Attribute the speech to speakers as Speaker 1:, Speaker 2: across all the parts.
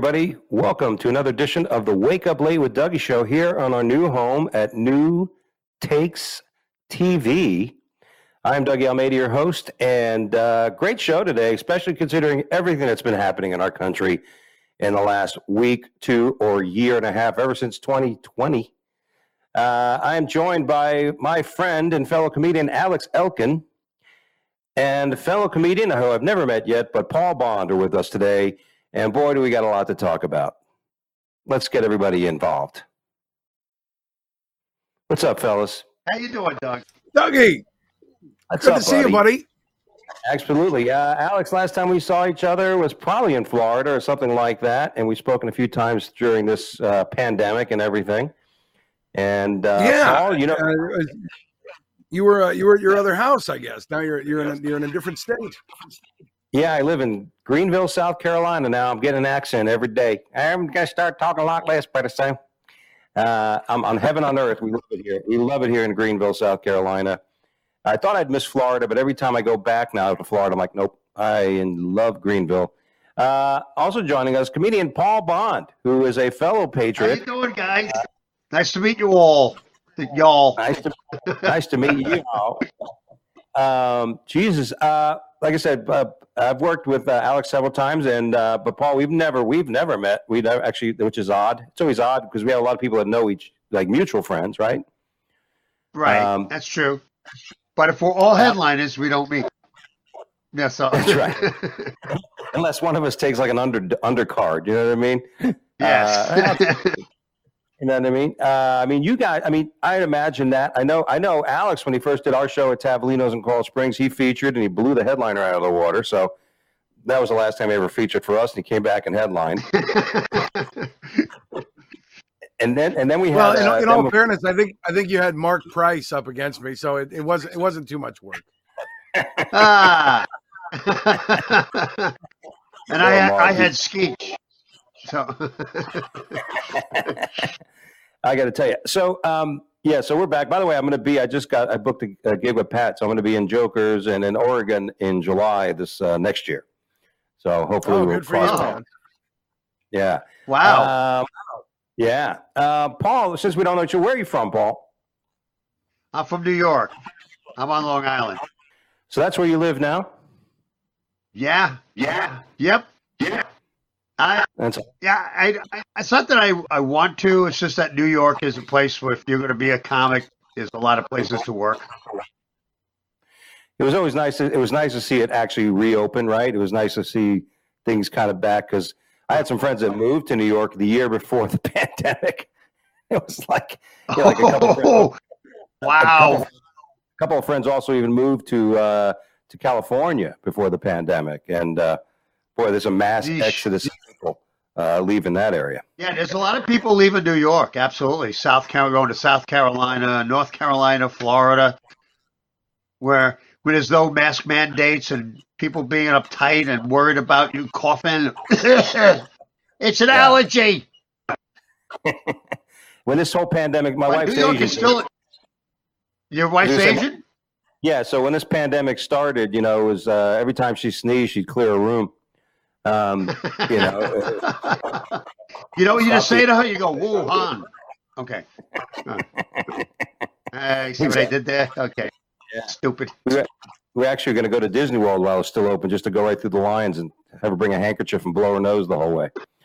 Speaker 1: everybody. Welcome to another edition of the Wake Up Late with Dougie show here on our new home at New Takes TV. I'm Dougie Almeida, your host, and great show today, especially considering everything that's been happening in our country in the last week, 2 or year and a half, ever since 2020. I am joined by my friend and fellow comedian, Alex Elkin, and fellow comedian who I've never met yet, but Paul Bond are with us today. And boy, do we got a lot to talk about. Let's get everybody involved. What's up, fellas?
Speaker 2: How you doing, Doug?
Speaker 3: Dougie, good to see you, buddy.
Speaker 1: Absolutely. Alex, last time we saw each other was probably in Florida or something like that, and we've spoken a few times during this pandemic and everything. And Paul, you know,
Speaker 3: you were at your other house, I guess. Now you're in a different state.
Speaker 1: Yeah, I live in Greenville, South Carolina now. I'm getting an accent every day. I'm going to start talking a lot less pretty soon. I'm heaven on earth. We love it here. We love it here in Greenville, South Carolina. I thought I'd miss Florida, but every time I go back now to Florida, I'm like, nope, I love Greenville. Also joining us, comedian Paul Bond, who is a fellow Patriot.
Speaker 2: How you doing, guys? Nice to meet you all. Y'all.
Speaker 1: Nice to meet you all. Jesus. Like I said, I've worked with Alex several times, and but Paul, we've never met. We never actually, which is odd. It's always odd because we have a lot of people that know each, like mutual friends, right?
Speaker 2: Right, that's true. But if we're all headliners, we don't meet. That's
Speaker 1: right. Unless one of us takes like an undercard, you know what I mean?
Speaker 2: Yes.
Speaker 1: You know what I mean? You guys, I imagine that. I know Alex, when he first did our show at Tavolino's in Coral Springs, he featured and he blew the headliner out of the water. So that was the last time he ever featured for us, and he came back and headlined. and then we had.
Speaker 3: Well, in all fairness, I think you had Mark Price up against me, so it wasn't too much work.
Speaker 2: And I had Skeech. So
Speaker 1: I got to tell you. So, so we're back. By the way, I booked a gig with Pat, so I'm going to be in Jokers and in Oregon in July this next year. So hopefully we'll
Speaker 3: good for you, man.
Speaker 1: Yeah.
Speaker 2: Wow.
Speaker 1: Yeah. Paul, since we don't know each other, where are you from, Paul?
Speaker 2: I'm from New York. I'm on Long Island.
Speaker 1: So that's where you live now?
Speaker 2: Yeah. Yep. Yeah. It's not that I want to. It's just that New York is a place where if you're going to be a comic, there's a lot of places to work.
Speaker 1: It was always nice. It was nice to see it actually reopen, right? It was nice to see things kind of back because I had some friends that moved to New York the year before the pandemic. It was like, a couple.
Speaker 2: Wow.
Speaker 1: A couple of friends also even moved to California before the pandemic, and boy, there's a mass exodus of people leaving that area.
Speaker 2: Yeah, there's a lot of people leaving New York. Absolutely, going to South Carolina, North Carolina, Florida, where there's no mask mandates and people being uptight and worried about you coughing. It's an allergy.
Speaker 1: When this whole pandemic, my wife's
Speaker 2: New York
Speaker 1: Asian.
Speaker 2: Is still. Your wife's Asian?
Speaker 1: Yeah. So when this pandemic started, it was every time she sneezed, she'd clear a room.
Speaker 2: You know what you just say to her? You go, Wuhan. Okay. See what I did there? Okay. Yeah. Stupid.
Speaker 1: We're actually going to go to Disney World while it's still open, just to go right through the lines and have her bring a handkerchief and blow her nose the whole way.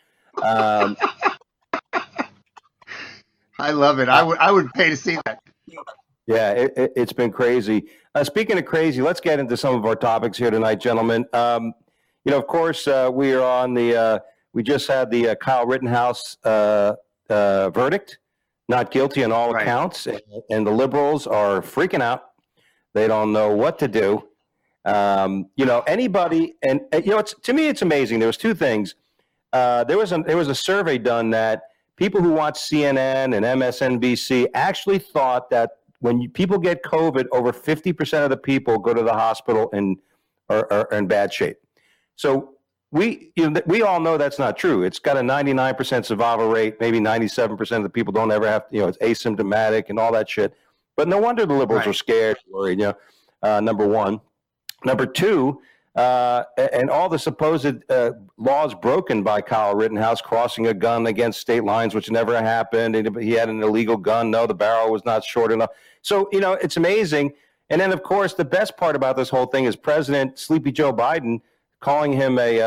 Speaker 2: I love it. I would pay to see that.
Speaker 1: Yeah, it's been crazy. Speaking of crazy, let's get into some of our topics here tonight, gentlemen. Of course, we are on we just had the Kyle Rittenhouse verdict, not guilty on all accounts, and the liberals are freaking out. They don't know what to do. Anybody, and to me, it's amazing. There was two things. There was a survey done that people who watch CNN and MSNBC actually thought that when people get COVID, over 50% of the people go to the hospital and are in bad shape. So we all know that's not true. It's got a 99% survival rate. Maybe 97% of the people don't ever have, it's asymptomatic and all that shit. But no wonder the liberals are scared, worried, number one. Number two, and all the supposed laws broken by Kyle Rittenhouse, crossing a gun against state lines, which never happened. He had an illegal gun. No, the barrel was not short enough. So, it's amazing. And then, of course, the best part about this whole thing is President Sleepy Joe Biden calling him a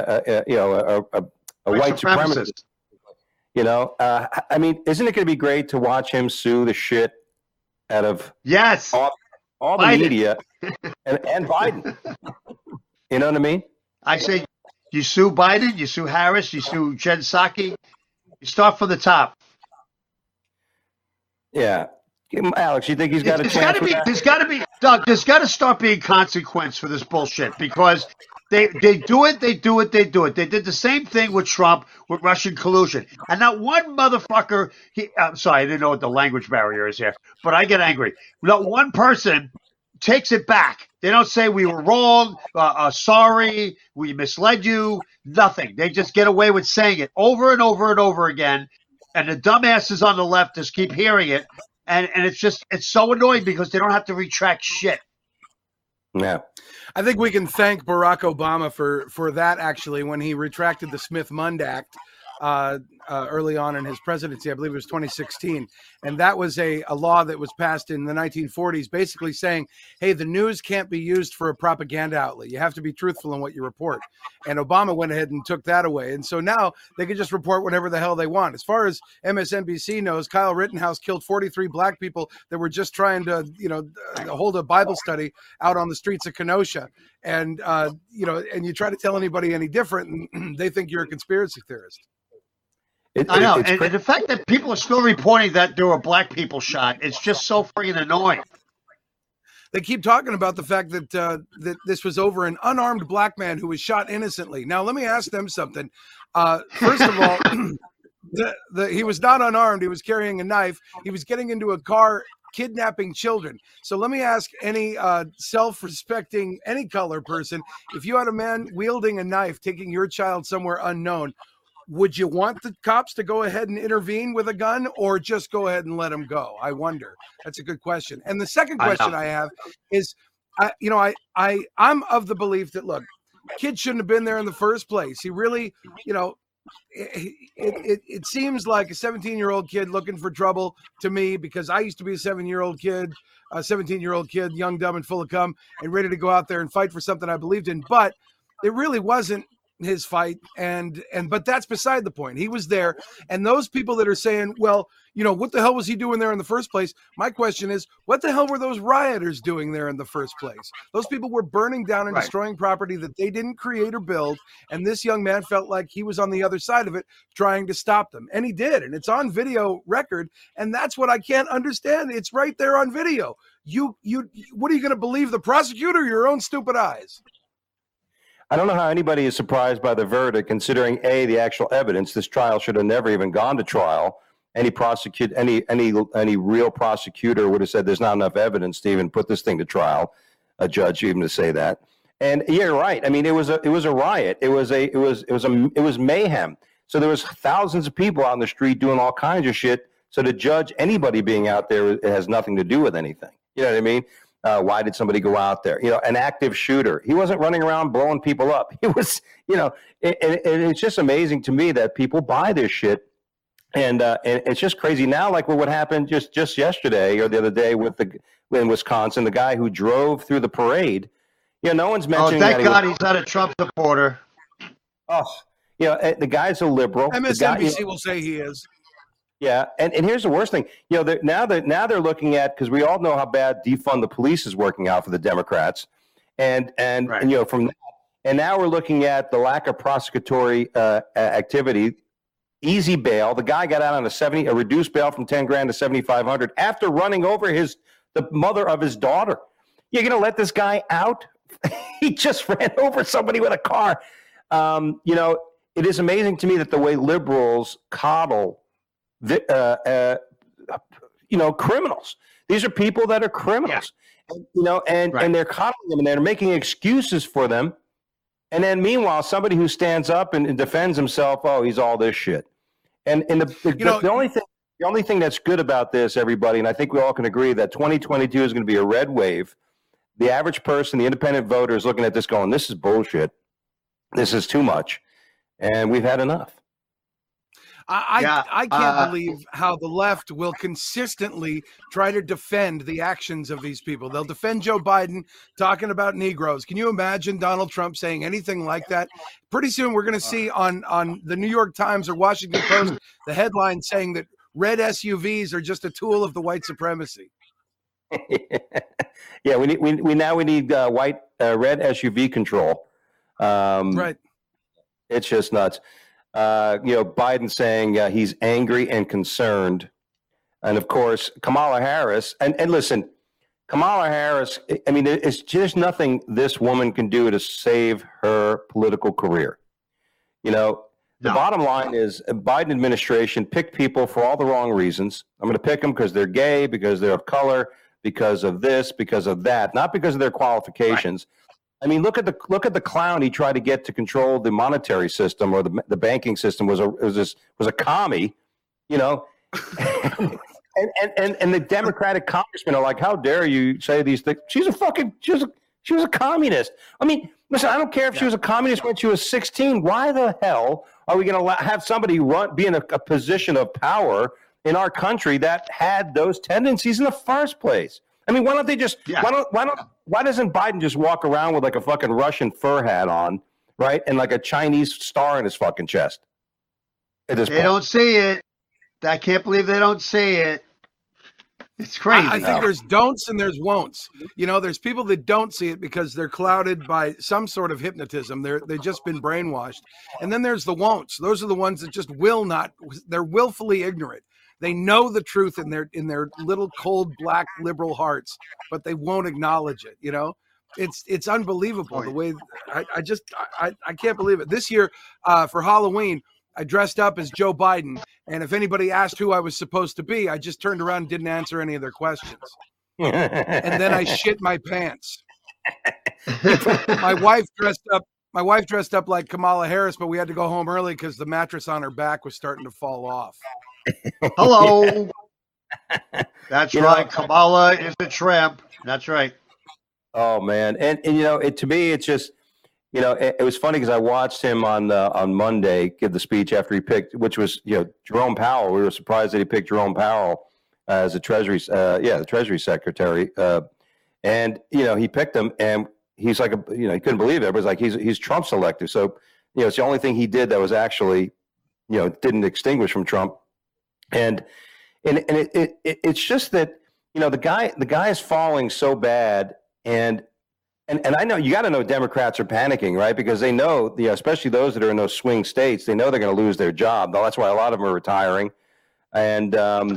Speaker 1: white supremacist. I mean, isn't it going to be great to watch him sue the shit out of all the media and Biden? You know what I mean?
Speaker 2: I say you sue Biden, you sue Harris, you sue Jen Psaki. You start from the top.
Speaker 1: Yeah. Alex, you think he's got a chance?
Speaker 2: There's got to be, Doug, there's got to start being consequence for this bullshit, because they do it. They did the same thing with Trump, with Russian collusion. And not one motherfucker, I'm sorry, I didn't know what the language barrier is here, but I get angry. Not one person takes it back. They don't say we were wrong, sorry, we misled you, nothing. They just get away with saying it over and over and over again. And the dumbasses on the left just keep hearing it. And it's so annoying because they don't have to retract shit.
Speaker 1: Yeah.
Speaker 3: I think we can thank Barack Obama for that, actually, when he retracted the Smith-Mundt Act early on in his presidency. I believe it was 2016. And that was a law that was passed in the 1940s, basically saying, hey, the news can't be used for a propaganda outlet. You have to be truthful in what you report. And Obama went ahead and took that away. And so now they can just report whatever the hell they want. As far as MSNBC knows, Kyle Rittenhouse killed 43 black people that were just trying to, hold a Bible study out on the streets of Kenosha. And, and you try to tell anybody any different, and they think you're a conspiracy theorist.
Speaker 2: I know, and the fact that people are still reporting that there were black people shot, it's just so freaking annoying.
Speaker 3: They keep talking about the fact that that this was over an unarmed black man who was shot innocently. Now, let me ask them something. First of all, he was not unarmed. He was carrying a knife. He was getting into a car kidnapping children. So let me ask any self-respecting, any color person, if you had a man wielding a knife taking your child somewhere unknown, would you want the cops to go ahead and intervene with a gun, or just go ahead and let him go? I wonder. That's a good question. And the second question I have is, I'm of the belief that, look, kid shouldn't have been there in the first place. He really, it seems like a 17-year-old kid looking for trouble to me, because I used to be a 17-year-old kid, young, dumb, and full of cum, and ready to go out there and fight for something I believed in. But it really wasn't his fight, but that's beside the point. He was there, and those people that are saying, well, what the hell was he doing there in the first place? My question is, what the hell were those rioters doing there in the first place? Those people were burning down and destroying property that they didn't create or build, and this young man felt like he was on the other side of it trying to stop them, and he did, and it's on video record, and that's what I can't understand. It's right there on video. What are you going to believe, the prosecutor or your own stupid eyes?
Speaker 1: I don't know how anybody is surprised by the verdict, considering the actual evidence. This trial should have never even gone to trial. Any real prosecutor would have said there's not enough evidence to even put this thing to trial. A judge even to say that. And yeah, you're right. I mean, it was a riot. It was mayhem. So there was thousands of people out on the street doing all kinds of shit. So to judge anybody being out there, it has nothing to do with anything. You know what I mean? Why did somebody go out there? An active shooter. He wasn't running around blowing people up. He was, and it's just amazing to me that people buy this shit. And it's just crazy now, like what happened just yesterday or the other day in Wisconsin, the guy who drove through the parade. No one's mentioning.
Speaker 2: Oh, thank God he's not a Trump supporter.
Speaker 1: Oh, the guy's a liberal.
Speaker 3: MSNBC will say he is.
Speaker 1: Yeah, and here's the worst thing. Now they're looking at, because we all know how bad defund the police is working out for the Democrats, and from that, and now we're looking at the lack of prosecutory activity. Easy bail. The guy got out on a reduced bail from $10,000 to $7,500 after running over the mother of his daughter. You're going to let this guy out? He just ran over somebody with a car. It is amazing to me that the way liberals coddle criminals. These are people that are criminals, and they're coddling them and they're making excuses for them. And then meanwhile, somebody who stands up and defends himself, oh, he's all this shit. And the only thing that's good about this, everybody, and I think we all can agree that 2022 is going to be a red wave. the average person, the independent voter, is looking at this going, this is bullshit. This is too much. And we've had enough.
Speaker 3: I can't believe how the left will consistently try to defend the actions of these people. They'll defend Joe Biden talking about Negroes. Can you imagine Donald Trump saying anything like that? Pretty soon we're going to see on the New York Times or Washington Post the headline saying that red SUVs are just a tool of the white supremacy.
Speaker 1: Yeah, we need red SUV control.
Speaker 3: Right.
Speaker 1: It's just nuts. Biden saying he's angry and concerned. And of course, Kamala Harris, and listen, Kamala Harris, I mean, it's just nothing this woman can do to save her political career. The bottom line is Biden administration picked people for all the wrong reasons. I'm going to pick them because they're gay, because they're of color, because of this, because of that, not because of their qualifications. Right. I mean, look at the clown he tried to get to control the monetary system or the banking system was a commie, and the Democratic congressmen are like, how dare you say these things? She was a communist. I mean, listen, I don't care if she was a communist when she was 16. Why the hell are we going to have somebody be in a position of power in our country that had those tendencies in the first place? I mean, why don't they just why doesn't Biden just walk around with like a fucking Russian fur hat on, right? And like a Chinese star in his fucking chest? They
Speaker 2: don't see it. I can't believe they don't see it. It's crazy.
Speaker 3: I think there's don'ts and there's won'ts. There's people that don't see it because they're clouded by some sort of hypnotism. They've just been brainwashed. And then there's the won'ts. Those are the ones that just will not. They're willfully ignorant. They know the truth in their little cold black liberal hearts, but they won't acknowledge it. It's unbelievable the way I can't believe it. This year for Halloween, I dressed up as Joe Biden, and if anybody asked who I was supposed to be, I just turned around and didn't answer any of their questions. And then I shit my pants. My wife dressed up like Kamala Harris, but we had to go home early because the mattress on her back was starting to fall off.
Speaker 2: Hello. That's right. Kamala is a tramp. That's right.
Speaker 1: Oh man, and to me, it's just it was funny because I watched him on Monday give the speech after he picked, which was Jerome Powell. We were surprised that he picked Jerome Powell as the Treasury Secretary, and he picked him, and he's like he couldn't believe it. It was like he's Trump's elected, so it's the only thing he did that was actually didn't extinguish from Trump. And it's just that the guy is falling so bad, and I know you got to know Democrats are panicking, right? Because they know especially those that are in those swing states, they know they're going to lose their job. That's why a lot of them are retiring. And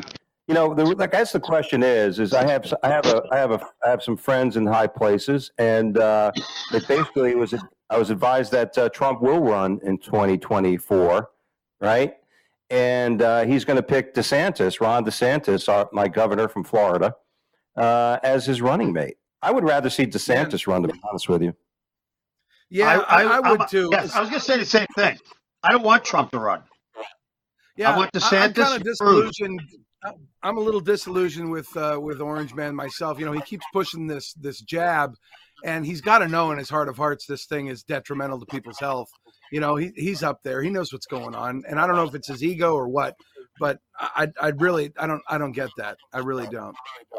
Speaker 1: I guess the question is I have some friends in high places, and it basically I was advised that Trump will run in 2024, right? And he's going to pick Ron DeSantis, my governor from Florida, as his running mate. I would rather see DeSantis run, to be honest with you.
Speaker 3: Yeah, I would too.
Speaker 2: Yes, I was going to say the same thing. I don't want Trump to run.
Speaker 3: Yeah,
Speaker 2: I want DeSantis.
Speaker 3: I'm kind of disillusioned. I'm a little disillusioned with Orange Man myself. He keeps pushing this jab, and he's got to know in his heart of hearts this thing is detrimental to people's health. He's up there. He knows what's going on, and I don't know if it's his ego or what, but I don't get that. I really don't.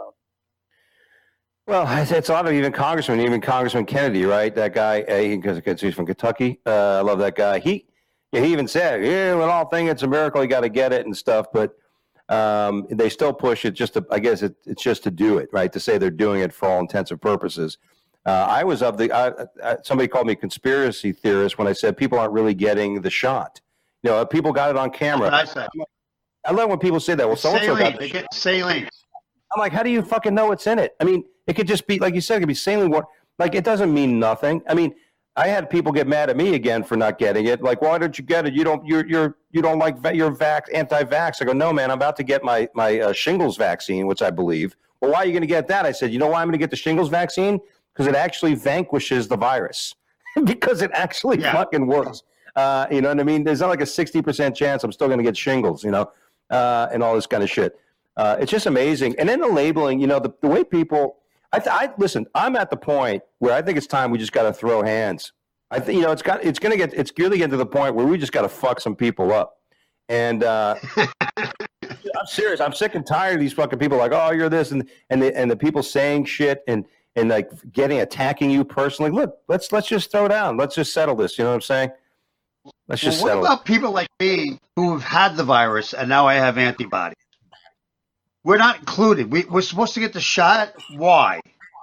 Speaker 1: Well, it's a lot of even Congressman Kennedy, right? That guy, because he's from Kentucky. I love that guy. He even said, "Yeah, when all thing, it's a miracle. You got to get it and stuff." But they still push it I guess it's just to do it, right? To say they're doing it for all intents and purposes. I was somebody called me a conspiracy theorist when I said people aren't really getting the shot. People got it on camera.
Speaker 2: That's what I said.
Speaker 1: I love when people say that. Well, so-and-so got
Speaker 2: they get saline.
Speaker 1: I'm like, how do you fucking know what's in it? I mean, it could just be, like you said, it could be saline water. Like, it doesn't mean nothing. I mean, I had people get mad at me again for not getting it. Like, why don't you get it? You don't like, you're anti-vax. I go, no, man, I'm about to get my shingles vaccine, which I believe. Well, why are you going to get that? I said, you know why I'm going to get the shingles vaccine? Because it actually vanquishes the virus. Because it actually fucking works. You know what I mean? There's not like a 60% chance I'm still going to get shingles, and all this kind of shit. It's just amazing. And then the labeling, the way people, Listen. I'm at the point where I think it's time we just got to throw hands. I think it's really getting to the point where we just got to fuck some people up. And I'm serious. I'm sick and tired of these fucking people like, oh, you're this, and the people saying shit and like attacking you personally. Look, let's just throw down. Let's just settle this. You know what I'm saying? Let's just settle.
Speaker 2: What about people like me who have had the virus and now I have antibodies? We're not included. We're supposed to get the shot. Why?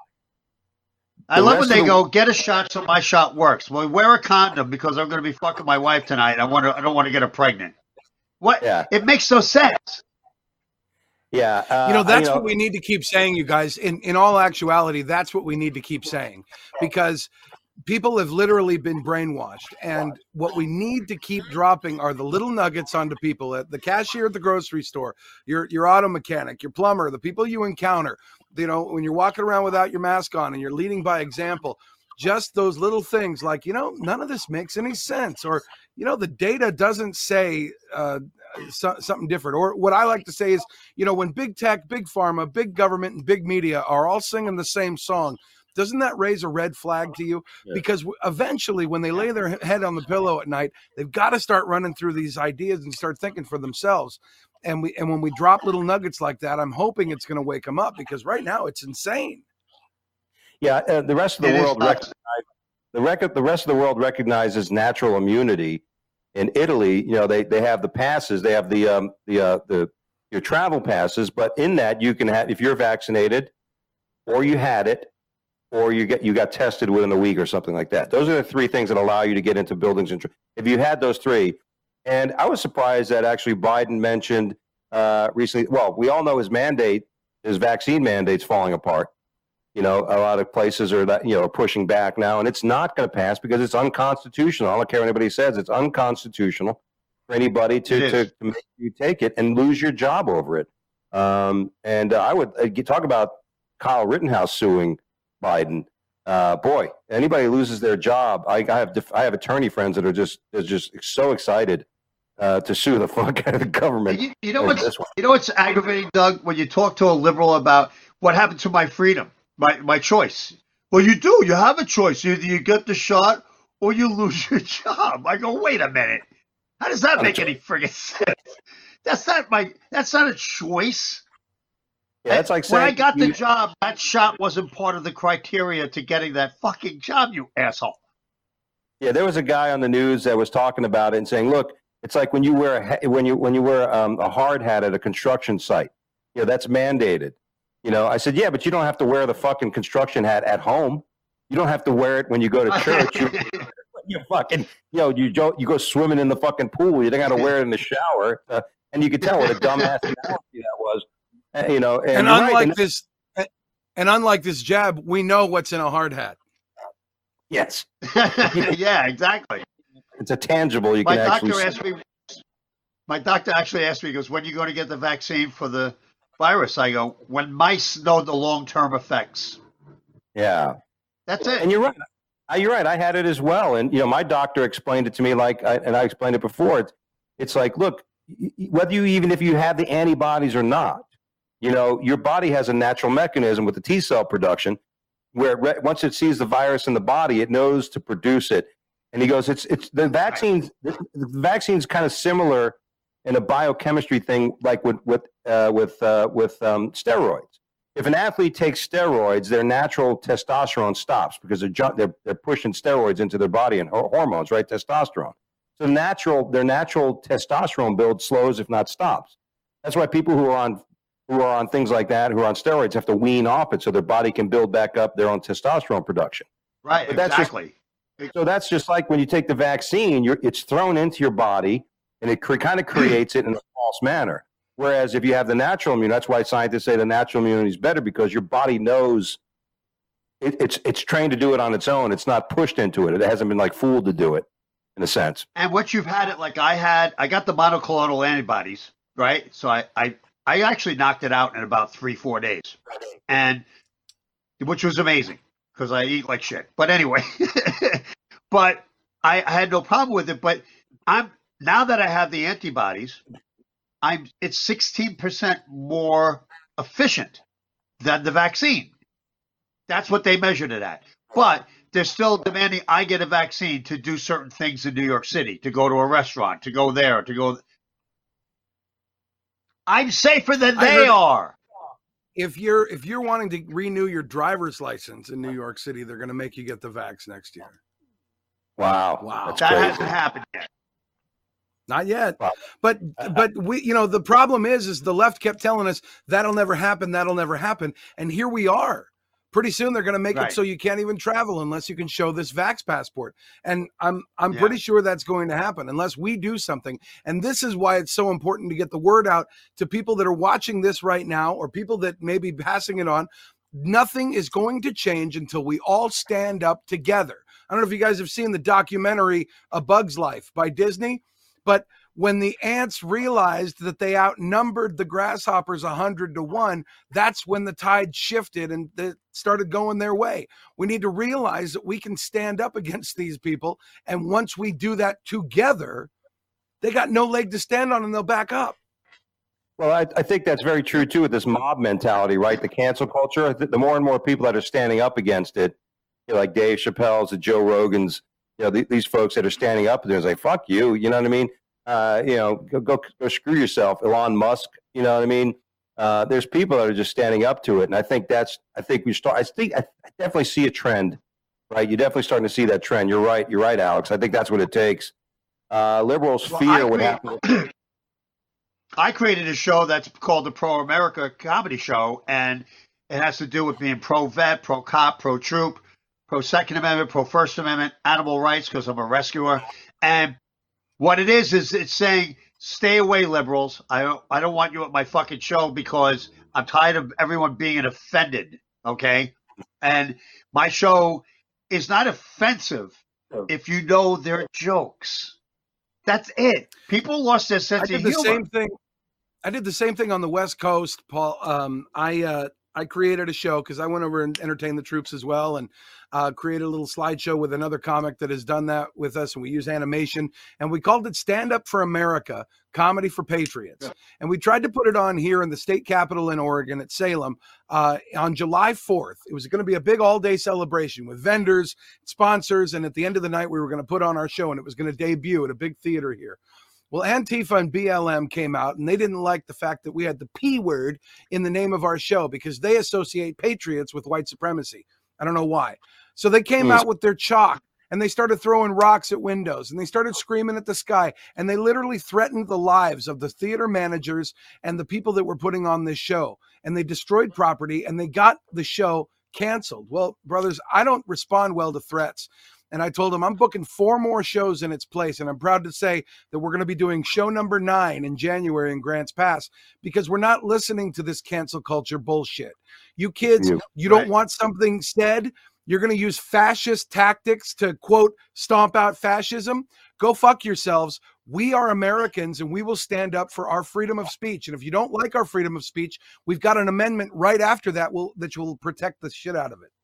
Speaker 2: I love when they go, get a shot so my shot works. Well, wear a condom because I'm going to be fucking my wife tonight. I don't want to get her pregnant. What? Yeah. It makes no sense.
Speaker 1: Yeah.
Speaker 3: That's what we need to keep saying, you guys. In all actuality, that's what we need to keep saying, because people have literally been brainwashed. And what we need to keep dropping are the little nuggets onto people, at the cashier at the grocery store, your auto mechanic, your plumber, the people you encounter, when you're walking around without your mask on and you're leading by example. Just those little things like, none of this makes any sense, or, the data doesn't say something different. Or what I like to say is, when big tech, big pharma, big government, and big media are all singing the same song, doesn't that raise a red flag to you? Yeah. Because eventually when they lay their head on the pillow at night, they've got to start running through these ideas and start thinking for themselves. And when we drop little nuggets like that, I'm hoping it's going to wake them up, because right now it's insane.
Speaker 1: Yeah, the rest of the world the rest of the world recognizes natural immunity. In Italy, they have the passes, they have your travel passes, but in that you can have, if you're vaccinated, or you had it, or you got tested within a week or something like that. Those are the three things that allow you to get into buildings. And if you had those three, and I was surprised that actually Biden mentioned recently. Well, we all know his vaccine mandate's falling apart. A lot of places are pushing back now, and it's not going to pass because it's unconstitutional. I don't care what anybody says; it's unconstitutional for anybody to make you take it and lose your job over it. And I would talk about Kyle Rittenhouse suing Biden. Boy, anybody loses their job. I have attorney friends that are just so excited to sue the fuck out of the government.
Speaker 2: You know what's aggravating, Doug? When you talk to a liberal about what happened to my freedom. My choice. Well, you do. You have a choice. Either you get the shot or you lose your job. I go, wait a minute. How does that make any friggin' sense? That's not a choice.
Speaker 1: Yeah, that's like saying
Speaker 2: when I got the job, that shot wasn't part of the criteria to getting that fucking job, you asshole.
Speaker 1: Yeah, there was a guy on the news that was talking about it and saying, look, it's like when you wear a hard hat at a construction site. That's mandated. I said, yeah, but you don't have to wear the fucking construction hat at home. You don't have to wear it when you go to church. You fucking, you go swimming in the fucking pool. You don't got to wear it in the shower. And you could tell what a dumbass analogy that was. And
Speaker 3: unlike this jab, we know what's in a hard hat.
Speaker 1: Yes.
Speaker 2: Yeah, exactly.
Speaker 1: It's a tangible. My
Speaker 2: doctor actually asked me, he goes, when are you going to get the vaccine for the virus? I go, when mice know the long-term effects.
Speaker 1: Yeah.
Speaker 2: That's it.
Speaker 1: And you're right. You're right. I had it as well. And, my doctor explained it to me I explained it before. It's like, look, even if you have the antibodies or not, your body has a natural mechanism with the T cell production where once it sees the virus in the body, it knows to produce it. And he goes, it's the vaccines. The vaccine's kind of similar in a biochemistry thing, like with steroids. If an athlete takes steroids, their natural testosterone stops because they're pushing steroids into their body and hormones, right? Testosterone. So their natural testosterone build slows, if not stops. That's why people who are on things like that, who are on steroids, have to wean off it so their body can build back up their own testosterone production.
Speaker 2: Right.
Speaker 1: But
Speaker 2: exactly.
Speaker 1: So that's just like when you take the vaccine, it's thrown into your body, and it kind of creates it in a false manner. Whereas if you have the natural immunity, that's why scientists say the natural immunity is better, because your body knows it's trained to do it on its own. It's not pushed into it. It hasn't been like fooled to do it, in a sense.
Speaker 2: And once you've had it, like I got the monoclonal antibodies, right? So I actually knocked it out in about 3-4 days, and which was amazing because I eat like shit. But anyway, but I had no problem with it. But now that I have the antibodies, it's 16% more efficient than the vaccine. That's what they measured it at. But they're still demanding I get a vaccine to do certain things in New York City, to go to a restaurant, to go there, to go. I'm safer than they are.
Speaker 3: If you're wanting to renew your driver's license in New York City, they're going to make you get the vax next year.
Speaker 1: Wow. That's
Speaker 2: that
Speaker 1: crazy.
Speaker 2: hasn't happened yet.
Speaker 3: Not yet.
Speaker 1: Wow.
Speaker 3: But we, the problem is the left kept telling us that'll never happen. And here we are. Pretty soon they're going to make it so you can't even travel unless you can show this vax passport. And I'm pretty sure that's going to happen unless we do something. And this is why it's so important to get the word out to people that are watching this right now or people that may be passing it on. Nothing is going to change until we all stand up together. I don't know if you guys have seen the documentary A Bug's Life by Disney, but when the ants realized that they outnumbered the grasshoppers 100-1, that's when the tide shifted and they started going their way. We need to realize that we can stand up against these people. And once we do that together, they got no leg to stand on and they'll back up.
Speaker 1: Well, I think that's very true, too, with this mob mentality, right? The cancel culture. The more and more people that are standing up against it, like Dave Chappelle's, the Joe Rogan's, these folks that are standing up, they're like, fuck you, you know what I mean? Go screw yourself, Elon Musk. You know what I mean? There's people that are just standing up to it, and I think I definitely see a trend, right? You're definitely starting to see that trend. You're right, Alex. I think that's what it takes. Liberals fear what happened.
Speaker 2: I created a show that's called the Pro America Comedy Show, and it has to do with being pro-vet, pro-cop, pro-troop, pro-Second Amendment, pro-First Amendment, animal rights, because I'm a rescuer, and what it is it's saying, stay away, liberals. I don't want you at my fucking show because I'm tired of everyone being offended, okay? And my show is not offensive if you know they're jokes. That's it. People lost their sense of humor.
Speaker 3: I did the same thing on the West Coast, Paul. I created a show because I went over and entertained the troops as well, and created a little slideshow with another comic that has done that with us, and we use animation, and we called it Stand Up for America, Comedy for Patriots. Yeah. And we tried to put it on here in the state capitol in Oregon at Salem on July 4th. It was going to be a big all-day celebration with vendors, sponsors, and at the end of the night, we were going to put on our show, and it was going to debut at a big theater here. Well, Antifa and BLM came out, and they didn't like the fact that we had the P word in the name of our show because they associate patriots with white supremacy. I don't know why. So they came out with their chalk, and they started throwing rocks at windows, and they started screaming at the sky, and they literally threatened the lives of the theater managers and the people that were putting on this show. And they destroyed property, and they got the show canceled. Well, brothers, I don't respond well to threats. And I told him I'm booking 4 more shows in its place. And I'm proud to say that we're going to be doing show number 9 in January in Grants Pass because we're not listening to this cancel culture bullshit. You kids, you don't want something said. You're going to use fascist tactics to, quote, stomp out fascism. Go fuck yourselves. We are Americans and we will stand up for our freedom of speech. And if you don't like our freedom of speech, we've got an amendment right after that that will protect the shit out of it.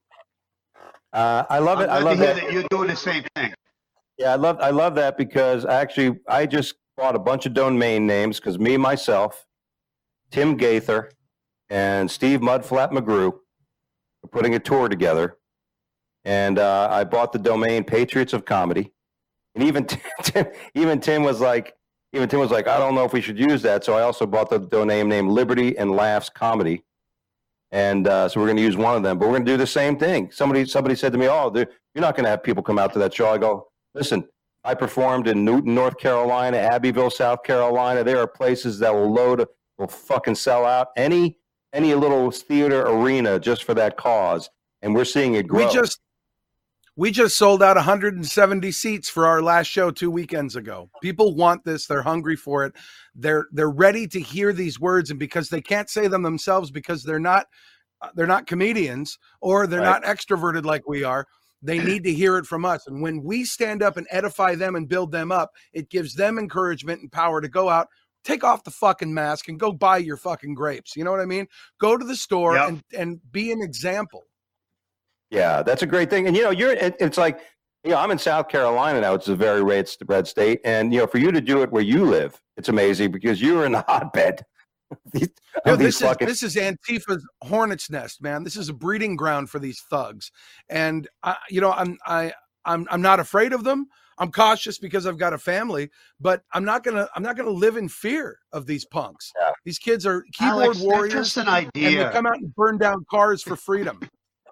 Speaker 1: I love it. I love
Speaker 2: that you're doing the same thing.
Speaker 1: Yeah, I love that because I just bought a bunch of domain names because myself, Tim Gaither, and Steve Mudflat McGrew are putting a tour together, and I bought the domain Patriots of Comedy, and even Tim was like, I don't know if we should use that, so I also bought the domain name Liberty and Laughs Comedy. And so we're going to use one of them, but we're going to do the same thing. Somebody said to me, "Oh, you're not going to have people come out to that show." I go, "Listen, I performed in Newton, North Carolina, Abbeville, South Carolina. There are places that will fucking sell out any little theater arena just for that cause, and we're seeing it grow."
Speaker 3: We just sold out 170 seats for our last show 2 weekends ago. People want this. They're hungry for it. They're ready to hear these words. And because they can't say them themselves because they're not comedians or they're not extroverted like we are, they need to hear it from us. And when we stand up and edify them and build them up, it gives them encouragement and power to go out, take off the fucking mask and go buy your fucking grapes. You know what I mean? Go to the store and be an example.
Speaker 1: Yeah, that's a great thing. And, it's like, I'm in South Carolina now. It's a very red state. And, for you to do it where you live, it's amazing because you're in the hotbed
Speaker 3: This is Antifa's hornet's nest, man. This is a breeding ground for these thugs, and I'm not afraid of them. I'm cautious because I've got a family, but I'm not gonna live in fear of these punks.
Speaker 1: Yeah.
Speaker 3: These kids are keyboard warriors.
Speaker 2: Just an idea.
Speaker 3: And they come out and burn down cars for freedom.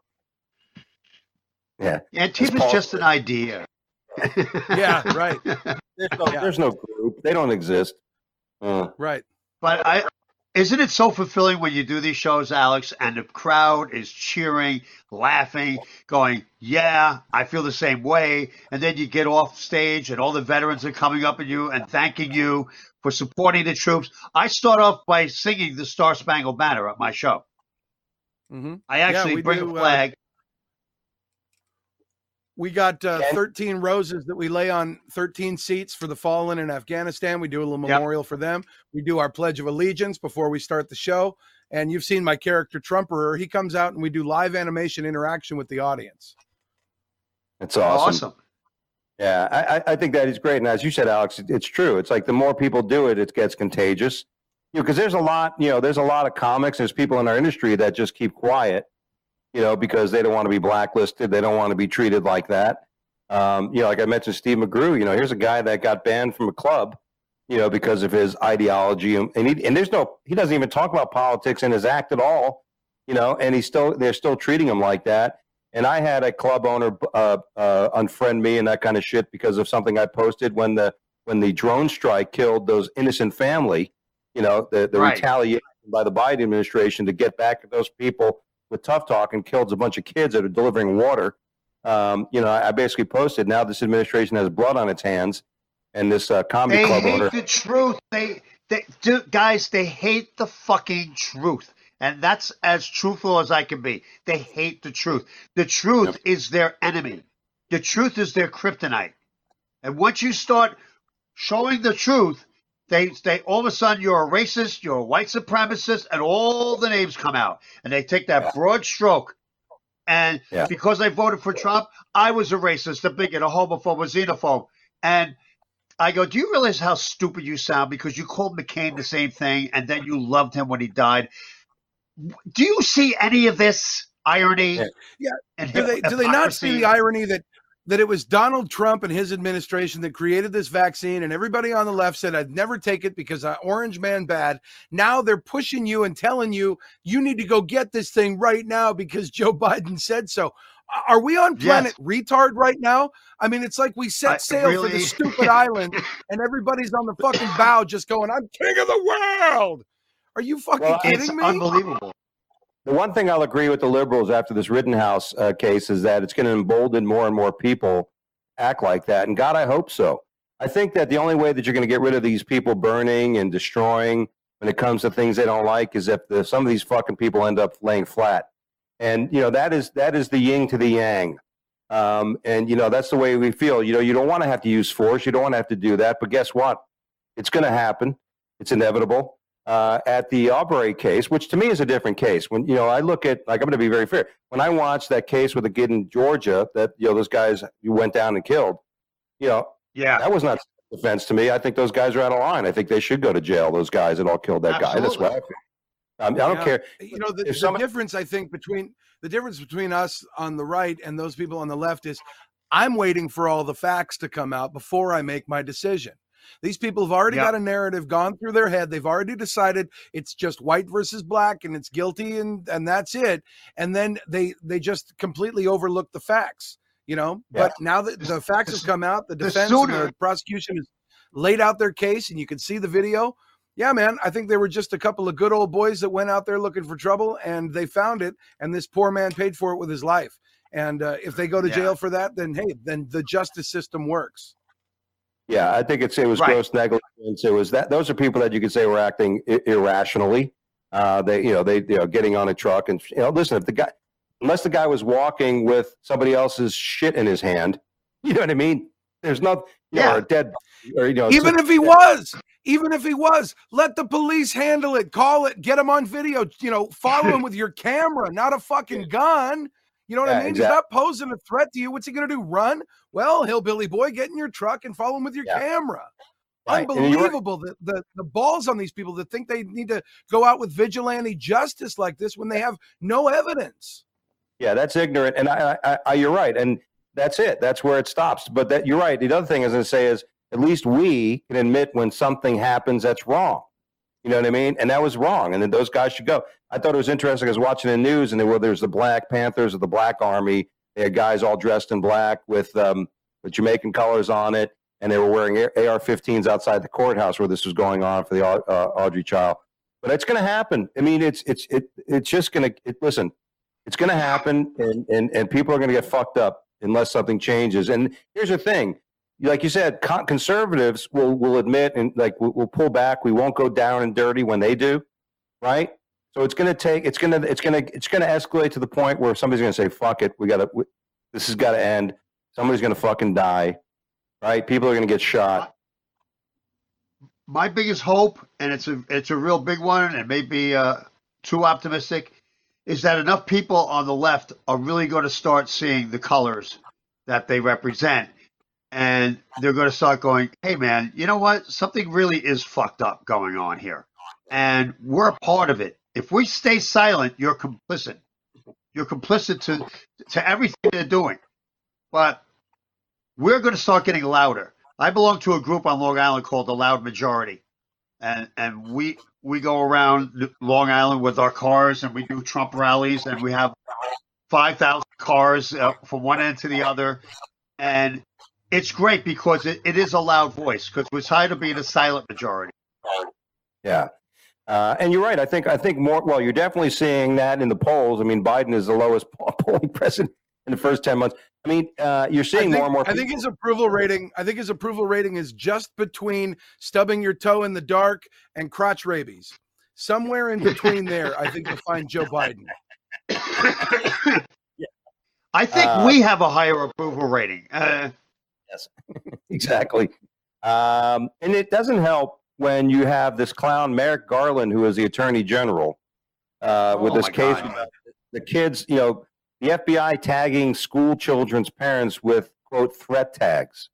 Speaker 1: Yeah,
Speaker 2: Antifa's just an idea.
Speaker 3: Yeah, right.
Speaker 1: There's no group. They don't exist.
Speaker 3: Right.
Speaker 2: But isn't it so fulfilling when you do these shows, Alex, and the crowd is cheering, laughing, going, yeah, I feel the same way. And then you get off stage and all the veterans are coming up at you and thanking you for supporting the troops. I start off by singing the Star Spangled Banner at my show.
Speaker 3: Mm-hmm.
Speaker 2: I actually bring a flag.
Speaker 3: We got 13 roses that we lay on 13 seats for the fallen in Afghanistan. We do a little memorial for them. We do our Pledge of Allegiance before we start the show. And you've seen my character, Trumperer. He comes out and we do live animation interaction with the audience.
Speaker 1: It's awesome. Yeah, I think that is great. And as you said, Alex, it's true. It's like the more people do it, it gets contagious. Because there's a lot of comics. There's people in our industry that just keep quiet. Because they don't want to be blacklisted. They don't want to be treated like that. Like I mentioned, Steve McGrew, here's a guy that got banned from a club, because of his ideology. And he doesn't even talk about politics in his act at all, and they're still treating him like that. And I had a club owner unfriend me and that kind of shit because of something I posted when the drone strike killed those innocent family, the retaliation by the Biden administration to get back at those people with tough talk and killed a bunch of kids that are delivering water. I basically posted, now this administration has blood on its hands, and this comedy club owner.
Speaker 2: They hate the truth. They hate the fucking truth. And that's as truthful as I can be. They hate the truth. The truth is their enemy. The truth is their kryptonite. And once you start showing the truth, they all of a sudden you're a racist, you're a white supremacist, and all the names come out. And they take that broad stroke. And because I voted for Trump, I was a racist, a bigot, a homophobe, a xenophobe. And I go, do you realize how stupid you sound? Because you called McCain the same thing, and then you loved him when he died. Do you see any of this irony?
Speaker 3: Yeah. Do they not see the irony that it was Donald Trump and his administration that created this vaccine, and everybody on the left said, I'd never take it because orange man bad. Now they're pushing you and telling you need to go get this thing right now because Joe Biden said so. Are we on planet retard right now? I mean, it's like we set sail for the stupid island and everybody's on the fucking bow just going, I'm king of the world. Are you fucking kidding me?
Speaker 2: Unbelievable.
Speaker 1: The one thing I'll agree with the liberals after this Rittenhouse case is that it's going to embolden more and more people act like that. And God, I hope so. I think that the only way that you're going to get rid of these people burning and destroying when it comes to things they don't like is if some of these fucking people end up laying flat. And, that is the yin to the yang. And, that's the way we feel. You don't want to have to use force. You don't want to have to do that. But guess what? It's going to happen. It's inevitable. At the Arbery case, which to me is a different case. When, I look at, I'm going to be very fair. When I watched that case with the kid in Georgia that, those guys you went down and killed, that was not defense to me. I think those guys are out of line. I think they should go to jail, those guys that all killed that guy. That's what I feel. I don't care.
Speaker 3: The difference, I think, between us on the right and those people on the left is I'm waiting for all the facts to come out before I make my decision. These people have already got a narrative gone through their head. They've already decided it's just white versus black and it's guilty and that's it. And then they just completely overlook the facts, But now that the facts have come out, the defense and the prosecution has laid out their case and you can see the video. Yeah, man, I think they were just a couple of good old boys that went out there looking for trouble and they found it. And this poor man paid for it with his life. And if they go to jail for that, then, hey, then the justice system works.
Speaker 1: Yeah, I think it was gross negligence. It was that those are people that you could say were acting irrationally. They getting on a truck and listen, unless the guy was walking with somebody else's shit in his hand, you know what I mean? There's no or a dead or
Speaker 3: even if he was, let the police handle it, call it, get him on video, follow him with your camera, not a fucking gun. You know what I mean? Exactly. He's not posing a threat to you. What's he going to do? Run? Well, hillbilly boy, get in your truck and follow him with your camera.
Speaker 1: Right.
Speaker 3: Unbelievable the balls on these people that think they need to go out with vigilante justice like this when they have no evidence.
Speaker 1: Yeah, that's ignorant. And you're right. And that's it. That's where it stops. But that you're right. The other thing I was going to say is at least we can admit when something happens that's wrong. You know what I mean? And that was wrong. And then those guys should go. I thought it was interesting. I was watching the news, and there's the Black Panthers of the Black Army. They had guys all dressed in black with Jamaican colors on it, and they were wearing AR-15s outside the courthouse where this was going on for the Audrey trial. But it's going to happen. I mean, it's just going to listen. It's going to happen, and people are going to get fucked up unless something changes. And here's the thing. Like you said, conservatives will admit and we'll pull back. We won't go down and dirty when they do, right? So it's going to escalate to the point where somebody's going to say, "Fuck it, this has got to end." Somebody's going to fucking die, right? People are going to get shot.
Speaker 2: My biggest hope, and it's a real big one, and it may be too optimistic, is that enough people on the left are really going to start seeing the colors that they represent. And they're going to start going, hey, man, you know what? Something really is fucked up going on here. And we're a part of it. If we stay silent, you're complicit. You're complicit to everything they're doing. But we're going to start getting louder. I belong to a group on Long Island called the Loud Majority. And we go around Long Island with our cars, and we do Trump rallies, and we have 5,000 cars from one end to the other. And it's great because it is a loud voice, because we're tired of being a silent majority.
Speaker 1: Yeah. And you're right. I think more, well, you're definitely seeing that in the polls. I mean, Biden is the lowest polling president in the first 10 months. I mean, you're seeing more and more people.
Speaker 3: I think his approval rating is just between stubbing your toe in the dark and crotch rabies. Somewhere in between there, I think you'll find Joe Biden.
Speaker 2: I think we have a higher approval rating.
Speaker 1: Yes, exactly. And it doesn't help when you have this clown, Merrick Garland, who is the attorney general, with this case about the kids, the FBI tagging school children's parents with, quote, threat tags.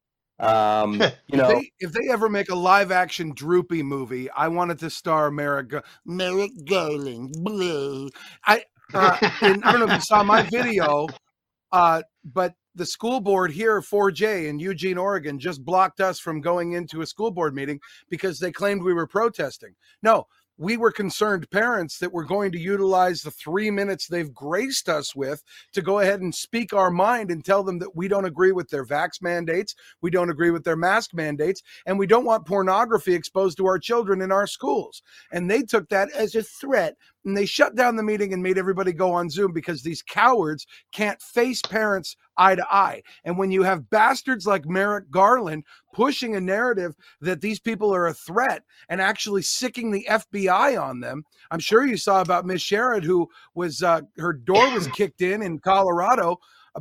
Speaker 3: If they ever make a live action Droopy movie, I want it to star Merrick Garland. Blue. I don't know if you saw my video, but the school board here, 4J in Eugene, Oregon, just blocked us from going into a school board meeting because they claimed we were protesting. No, we were concerned parents that were going to utilize the 3 minutes they've graced us with to go ahead and speak our mind and tell them that we don't agree with their vax mandates, we don't agree with their mask mandates, and we don't want pornography exposed to our children in our schools. And they took that as a threat, and they shut down the meeting and made everybody go on Zoom because these cowards can't face parents eye to eye. And when you have bastards like Merrick Garland pushing a narrative that these people are a threat and actually sicking the FBI on them, I'm sure you saw about Miss Sherrod, who was her door was kicked in Colorado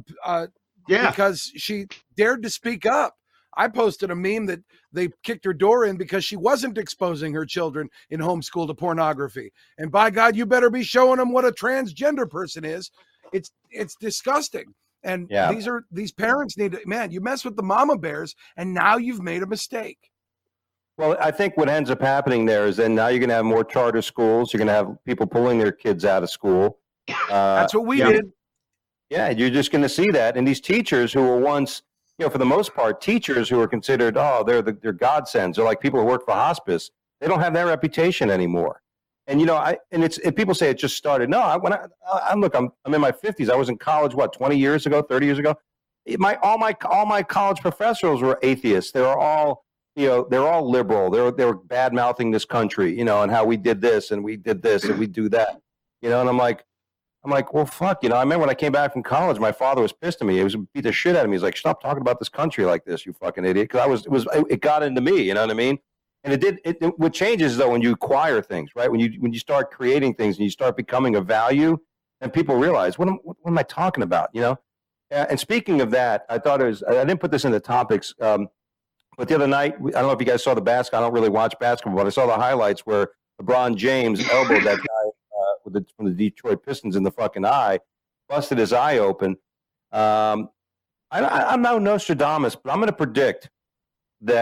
Speaker 3: because she dared to speak up. I posted a meme that they kicked her door in because she wasn't exposing her children in homeschool to pornography. And by God, you better be showing them what a transgender person is. It's disgusting. And these parents need to, man, you mess with the mama bears and now you've made a mistake.
Speaker 1: Well, I think what ends up happening there is then now you're going to have more charter schools. You're going to have people pulling their kids out of school.
Speaker 3: That's what we did.
Speaker 1: Yeah, you're just going to see that. And these teachers who were once, for the most part, teachers who are considered, they're godsends. They're like people who work for hospice. They don't have that reputation anymore. And people say it just started. No, I'm in my 50s. I was in college 20 years ago, 30 years ago. All my college professors were atheists. They were all they're all liberal. They were bad mouthing this country, and how we did this and we did this and we do that, And I'm like, well, fuck, I remember when I came back from college, my father was pissed at me. He was beat the shit out of me. He's like, stop talking about this country like this, you fucking idiot. Because it got into me, you know what I mean? And what changes though when you acquire things, right? When you start creating things and you start becoming a value, and people realize, what am I talking about, And speaking of that, I didn't put this in the topics, but the other night, I don't know if you guys saw the basketball. I don't really watch basketball, but I saw the highlights where LeBron James elbowed that guy from the Detroit Pistons in the fucking eye, busted his eye open. I'm no Nostradamus, but I'm going to predict that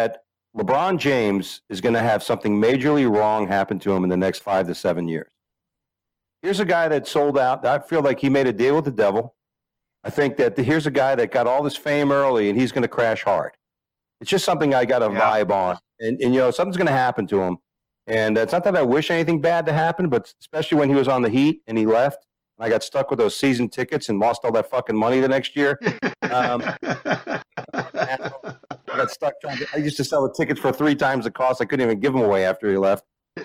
Speaker 1: LeBron James is going to have something majorly wrong happen to him in the next 5 to 7 years. Here's a guy that sold out. I feel like he made a deal with the devil. I think that here's a guy that got all this fame early, and he's going to crash hard. It's just something I got a vibe on. And you know, something's going to happen to him. And it's not that I wish anything bad to happen, but especially when he was on the Heat and he left, and I got stuck with those season tickets and lost all that fucking money the next year. I got stuck I used to sell the tickets for 3 times the cost. I couldn't even give them away after he left.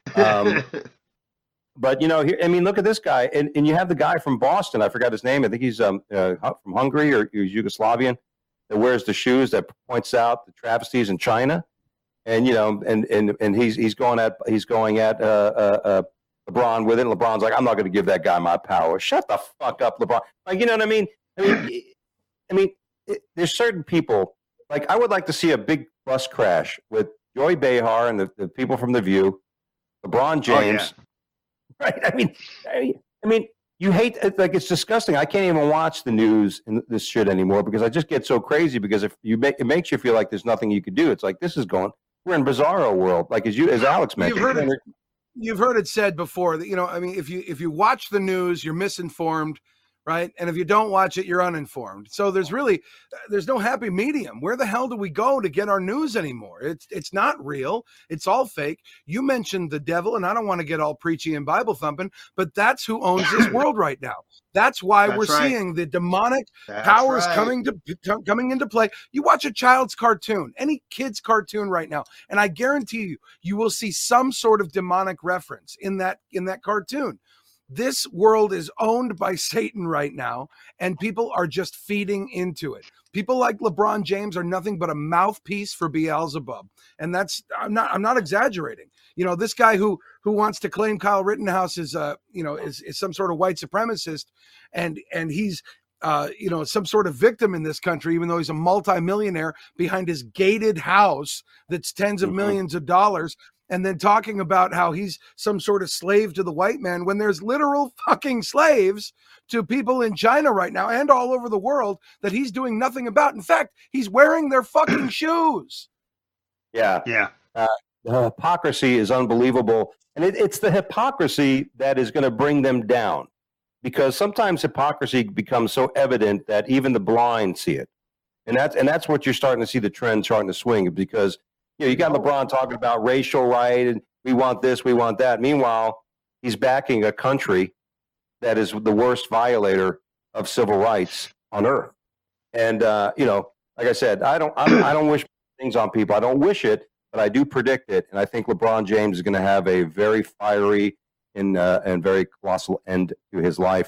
Speaker 1: But, you know, I mean, look at this guy. And you have the guy from Boston. I forgot his name. I think he's from Hungary or he's Yugoslavian that wears the shoes that points out the travesties in China. And, you know, and he's going at LeBron with it. And LeBron's like, I'm not going to give that guy my power. Shut the fuck up, LeBron. Like, you know what I mean? There's certain people, like I would like to see a big bus crash with Joy Behar and the people from The View, LeBron James. Right? I mean, you hate it, like it's disgusting. I can't even watch the news and this shit anymore because I just get so crazy because if it makes you feel like there's nothing you could do. It's like we're in bizarro world, like as Alex mentioned.
Speaker 3: You've heard it said before that, you know, I mean, if you watch the news, you're misinformed, right? And if you don't watch it, you're uninformed. So there's no happy medium. Where the hell do we go to get our news anymore? It's not real. It's all fake. You mentioned the devil, and I don't want to get all preachy and Bible thumping, but that's who owns this world right now. That's why we're seeing the demonic powers coming into play. You watch a child's cartoon, any kid's cartoon right now, and I guarantee you will see some sort of demonic reference in that cartoon. This world is owned by Satan right now, and people are just feeding into it. People like LeBron James are nothing but a mouthpiece for Beelzebub. And I'm not exaggerating. You know, this guy who wants to claim Kyle Rittenhouse is some sort of white supremacist, and he's some sort of victim in this country, even though he's a multimillionaire behind his gated house that's tens of millions of dollars. And then talking about how he's some sort of slave to the white man when there's literal fucking slaves to people in China right now and all over the world that he's doing nothing about. In fact, he's wearing their fucking shoes.
Speaker 1: Yeah. Yeah. The hypocrisy is unbelievable. And it's the hypocrisy that is going to bring them down because sometimes hypocrisy becomes so evident that even the blind see it. And that's what you're starting to see the trend starting to swing because you got LeBron talking about racial right and we want this, we want that. Meanwhile, he's backing a country that is the worst violator of civil rights on earth. And like I said, I don't wish things on people. I don't wish it, but I do predict it. And I think LeBron James is going to have a very fiery and very colossal end to his life.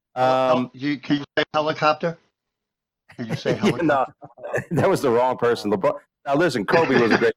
Speaker 2: Can you say helicopter? Can you say helicopter?
Speaker 1: No, that was the wrong person. LeBron. Now, listen, Kobe was a great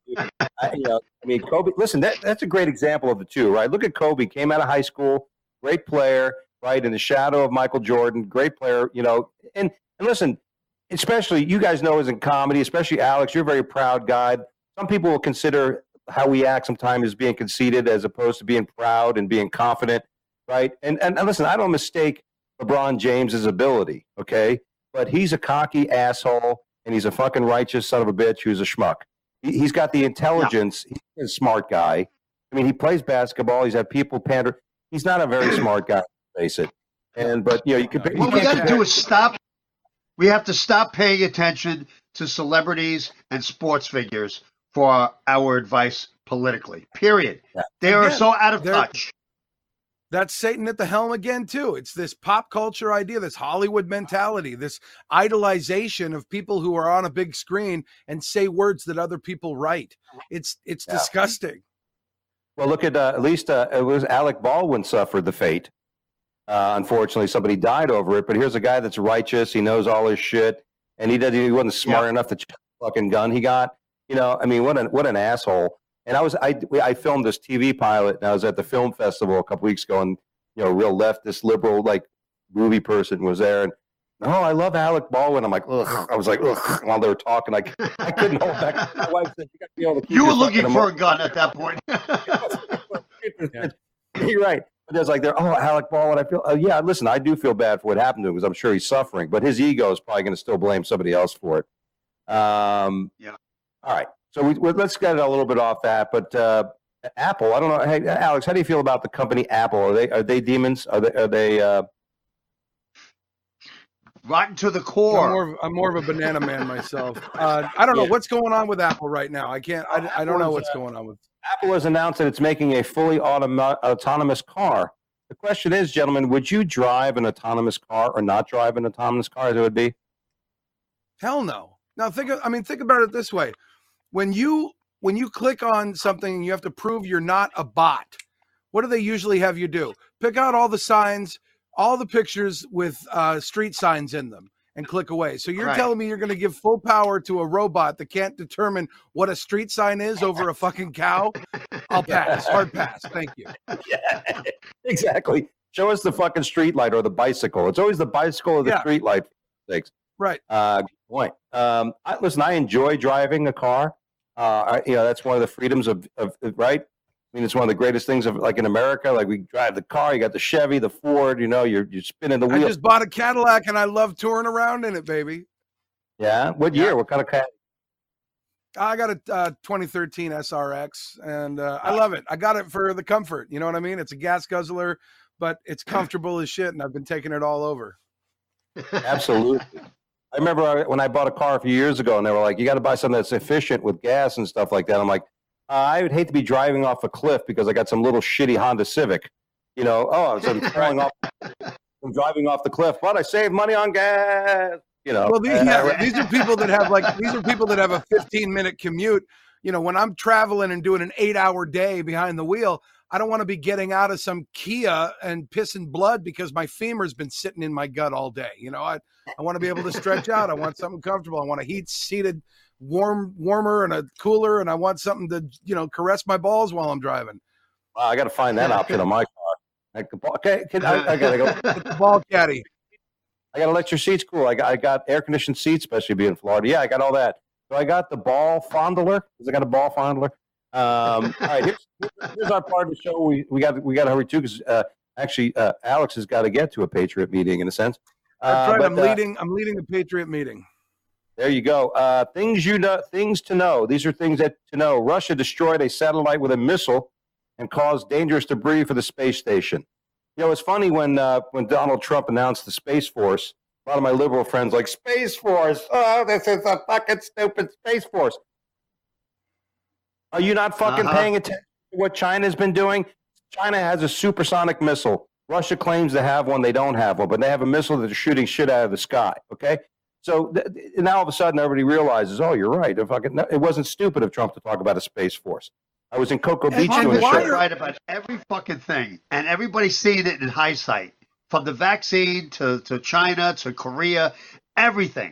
Speaker 1: dude. Kobe, listen, that's a great example of the two, right? Look at Kobe, came out of high school, great player, right, in the shadow of Michael Jordan, great player, and listen, especially, you guys know as in comedy, especially Alex, you're a very proud guy. Some people will consider how we act sometimes as being conceited as opposed to being proud and being confident, right? And listen, I don't mistake LeBron James's ability, okay? But he's a cocky asshole. And he's a fucking righteous son of a bitch who's a schmuck. He's got the intelligence. Yeah. He's a smart guy. I mean, he plays basketball. He's had people pander. He's not a very smart guy, face it. But you could.
Speaker 2: What we got to do is stop. We have to stop paying attention to celebrities and sports figures for our advice politically. Period. Yeah. They are so out of touch.
Speaker 3: That's Satan at the helm again, too. It's this pop culture idea, this Hollywood mentality, this idolization of people who are on a big screen and say words that other people write. It's disgusting.
Speaker 1: Well, look at least it was Alec Baldwin suffered the fate. Unfortunately, somebody died over it. But here's a guy that's righteous. He knows all his shit, and he wasn't smart enough to check the fucking gun he got. What an asshole. And I filmed this TV pilot, and I was at the film festival a couple weeks ago, and real leftist, liberal, like movie person was there, and I love Alec Baldwin. I'm like, ugh. I was like, ugh, while they were talking, I couldn't hold back. My wife said, "You got to be able to keep."
Speaker 2: You were looking for a gun at that point.
Speaker 1: You're right. There's like, Alec Baldwin. I feel, listen, I do feel bad for what happened to him because I'm sure he's suffering, but his ego is probably going to still blame somebody else for it. Yeah. All right. So let's get a little bit off that, but Apple. I don't know. Hey, Alex, how do you feel about the company Apple? Are they demons? Are they
Speaker 2: rotten to the core?
Speaker 3: I'm more of a banana man myself. I don't know what's going on with Apple right now. I don't know what's going on with.
Speaker 1: Apple has announced that it's making a fully autonomous car. The question is, gentlemen, would you drive an autonomous car or not drive an autonomous car? As it would be.
Speaker 3: Hell no. Now think about it this way: when you click on something, you have to prove you're not a bot. What do they usually have you do? Pick out all the signs, all the pictures with street signs in them, and click away. So you're telling me you're going to give full power to a robot that can't determine what a street sign is over a fucking cow? I'll pass. Hard pass. Thank you.
Speaker 1: Yeah, exactly. Show us the fucking street light or the bicycle. It's always the bicycle or the street light.
Speaker 3: Right.
Speaker 1: Good point. Listen, I enjoy driving a car. That's one of the freedoms of right. I mean, it's one of the greatest things of like in America. Like we drive the car, you got the Chevy, the Ford. You're spinning the wheel.
Speaker 3: I just bought a Cadillac and I love touring around in it, baby.
Speaker 1: Yeah. What year? What kind of Cadillac?
Speaker 3: I got a 2013 SRX, and I love it. I got it for the comfort. You know what I mean? It's a gas guzzler, but it's comfortable as shit, and I've been taking it all over.
Speaker 1: Absolutely. I remember when I bought a car a few years ago, and they were like, "You got to buy something that's efficient with gas and stuff like that." I'm like, I would hate to be driving off a cliff because I got some little shitty Honda Civic. I'm falling off. I'm driving off the cliff, but I saved money on gas.
Speaker 3: Well, these are people that have a 15-minute commute. When I'm traveling and doing an 8-hour day behind the wheel, I don't want to be getting out of some Kia and pissing blood because my femur's been sitting in my gut all day. I want to be able to stretch out. I want something comfortable. I want a seated warmer and a cooler, and I want something to caress my balls while I'm driving.
Speaker 1: Wow, I got to find that option on my car. Okay, I gotta go.
Speaker 3: Get the ball caddy.
Speaker 1: I got to let your seats cool. I got air conditioned seats, especially being in Florida. Yeah, I got all that. So I got the ball fondler because I got a ball fondler. All right, here's our part of the show. We got to hurry too because Alex has got to get to a Patriot meeting in a sense.
Speaker 3: That's right. I'm leading a Patriot meeting.
Speaker 1: There you go. Things to know. These are things to know. Russia destroyed a satellite with a missile and caused dangerous debris for the space station. It's funny when Donald Trump announced the Space Force, a lot of my liberal friends like, Space Force, oh, this is a fucking stupid Space Force. Are you not fucking paying attention to what China's been doing? China has a supersonic missile. Russia claims to have one. They don't have one, but they have a missile that is shooting shit out of the sky, okay? So now all of a sudden everybody realizes, oh, you're right. It wasn't stupid of Trump to talk about a Space Force. I was in Cocoa Beach doing a show.
Speaker 2: You're right about every fucking thing, and everybody's seeing it in hindsight. From the vaccine to China to Korea, everything.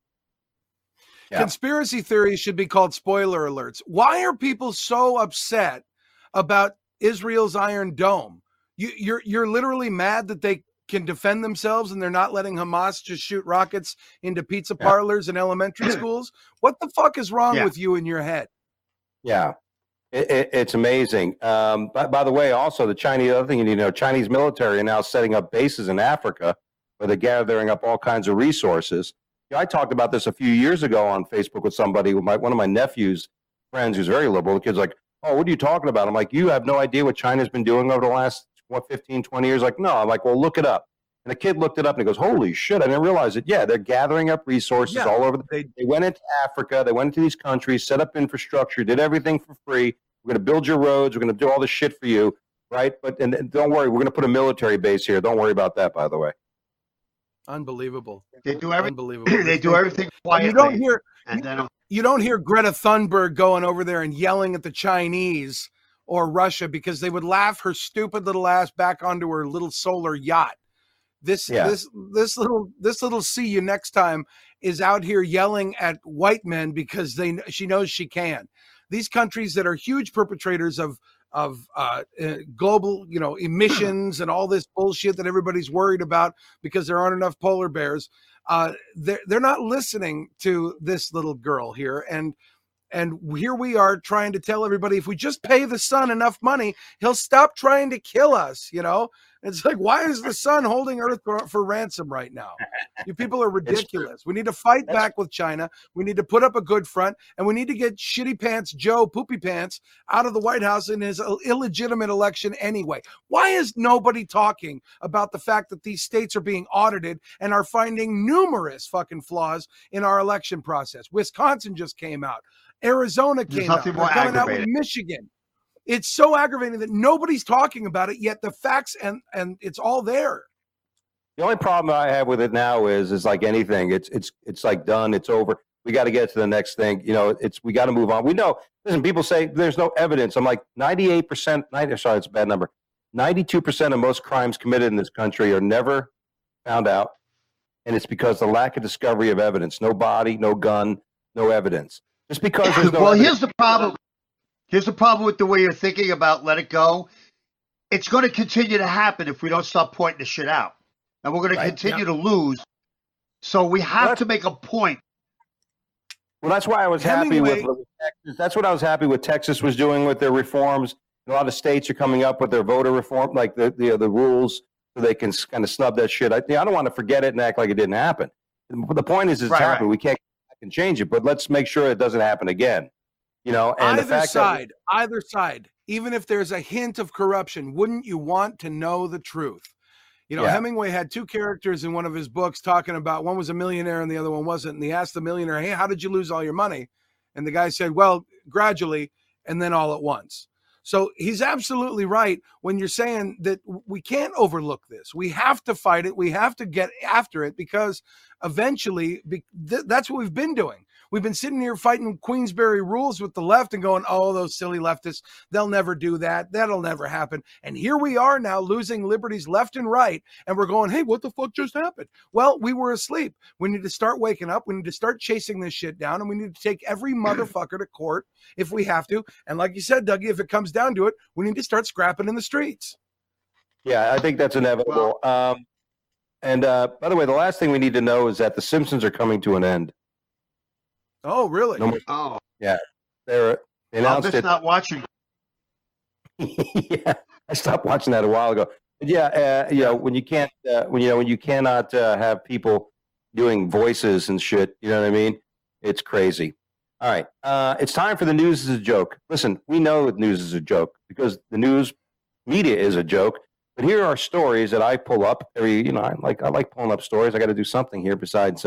Speaker 3: Yeah. Conspiracy theories should be called spoiler alerts. Why are people so upset about Israel's Iron Dome? You're literally mad that they can defend themselves and they're not letting Hamas just shoot rockets into pizza parlors and elementary schools? What the fuck is wrong with you in your head?
Speaker 1: Yeah. It's amazing. By the way, also the other thing you need to know, Chinese military are now setting up bases in Africa where they're gathering up all kinds of resources. I talked about this a few years ago on Facebook with somebody, one of my nephew's friends who's very liberal. The kid's like, oh, what are you talking about? I'm like, you have no idea what China's been doing over the last, 15, 20 years? Like, no. I'm like, well, look it up. And the kid looked it up and he goes, holy shit, I didn't realize it. Yeah, they're gathering up resources all over. They went into Africa. They went into these countries, set up infrastructure, did everything for free. We're going to build your roads. We're going to do all this shit for you, right? And don't worry, we're going to put a military base here. Don't worry about that, by the way.
Speaker 3: Unbelievable.
Speaker 2: They do everything. Unbelievable. They do everything quietly.
Speaker 3: You don't hear Greta Thunberg going over there and yelling at the Chinese or Russia because they would laugh her stupid little ass back onto her little solar yacht. This little see you next time is out here yelling at white men because she knows she can. These countries that are huge perpetrators of global, emissions and all this bullshit that everybody's worried about because there aren't enough polar bears. They're not listening to this little girl here. And here we are trying to tell everybody, if we just pay the sun enough money, he'll stop trying to kill us, It's like, why is the sun holding Earth for ransom right now? You people are ridiculous. We need to fight back with China. We need to put up a good front, and we need to get shitty pants Joe Poopy Pants out of the White House in his illegitimate election anyway. Why is nobody talking about the fact that these states are being audited and are finding numerous fucking flaws in our election process? Wisconsin just came out. Arizona came out. They're coming out with Michigan. It's so aggravating that nobody's talking about it, yet the facts and it's all there.
Speaker 1: The only problem I have with it now is like anything, it's like done, it's over. We got to get to the next thing. You know, we got to move on. We know. Listen, people say there's no evidence. I'm like 98%. Sorry, it's a bad number. 92% of most crimes committed in this country are never found out, and it's because the lack of discovery of evidence. No body, no gun, no evidence. Just because there's no.
Speaker 2: Well,
Speaker 1: evidence.
Speaker 2: here's the problem. Here's the problem with the way you're thinking about let it go. It's going to continue to happen if we don't stop pointing the shit out. And we're going to continue to lose. So we have to make a point.
Speaker 1: Well, that's why I was happy with Texas. That's what I was happy with Texas was doing with their reforms. A lot of states are coming up with their voter reform, like the rules, so they can kind of snub that shit. I don't want to forget it and act like it didn't happen. The point is, it's happened. We can't go back and change it, but let's make sure it doesn't happen again. You know, and
Speaker 3: either side, even if there's a hint of corruption, wouldn't you want to know the truth? You know, Hemingway had two characters in one of his books talking about, one was a millionaire and the other one wasn't. And he asked the millionaire, hey, how did you lose all your money? And the guy said, well, gradually and then all at once. So he's absolutely right when you're saying that we can't overlook this. We have to fight it. We have to get after it because eventually that's what we've been doing. We've been sitting here fighting Queensberry rules with the left and going, oh, those silly leftists, they'll never do that. That'll never happen. And here we are now losing liberties left and right. And we're going, hey, what the fuck just happened? Well, we were asleep. We need to start waking up. We need to start chasing this shit down. And we need to take every motherfucker to court if we have to. And like you said, Dougie, if it comes down to it, we need to start scrapping in the streets.
Speaker 1: Yeah, I think that's inevitable. And by the way, the last thing we need to know is that the Simpsons are coming to an end.
Speaker 3: Oh, really?
Speaker 1: Yeah. They announced it.
Speaker 2: Not watching.
Speaker 1: Yeah, I stopped watching that a while ago. But yeah, you know, when you can't, when you cannot have people doing voices and shit, you know what I mean? It's crazy. All right, it's time for the news is a joke. Listen, we know that news is a joke because the news media is a joke. But here are stories that I pull up. I like pulling up stories. I got to do something here besides,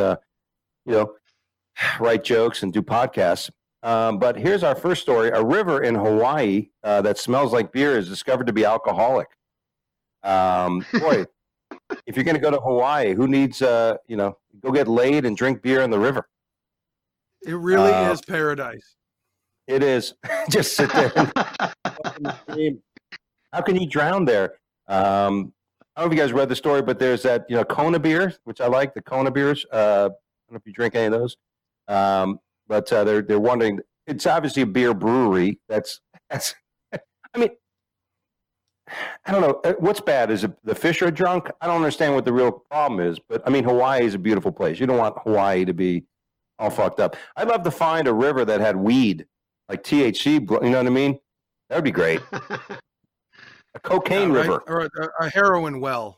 Speaker 1: write jokes and do podcasts. But here's our first story. A river in Hawaii that smells like beer is discovered to be alcoholic. Boy, if you're going to go to Hawaii, who needs, go get laid and drink beer in the river?
Speaker 3: It really is paradise.
Speaker 1: It is. Just sit there and scream. How can you drown there? I don't know if you guys read the story, but there's that, Kona beer, which I like, the Kona beers. I don't know if you drink any of those. But they're wondering. It's obviously a beer brewery. That's. I mean, I don't know what's bad. Is it the fish are drunk? I don't understand what the real problem is. But I mean, Hawaii is a beautiful place. You don't want Hawaii to be all fucked up. I'd love to find a river that had weed, like THC. You know what I mean? That would be great. A cocaine river
Speaker 3: or a heroin well.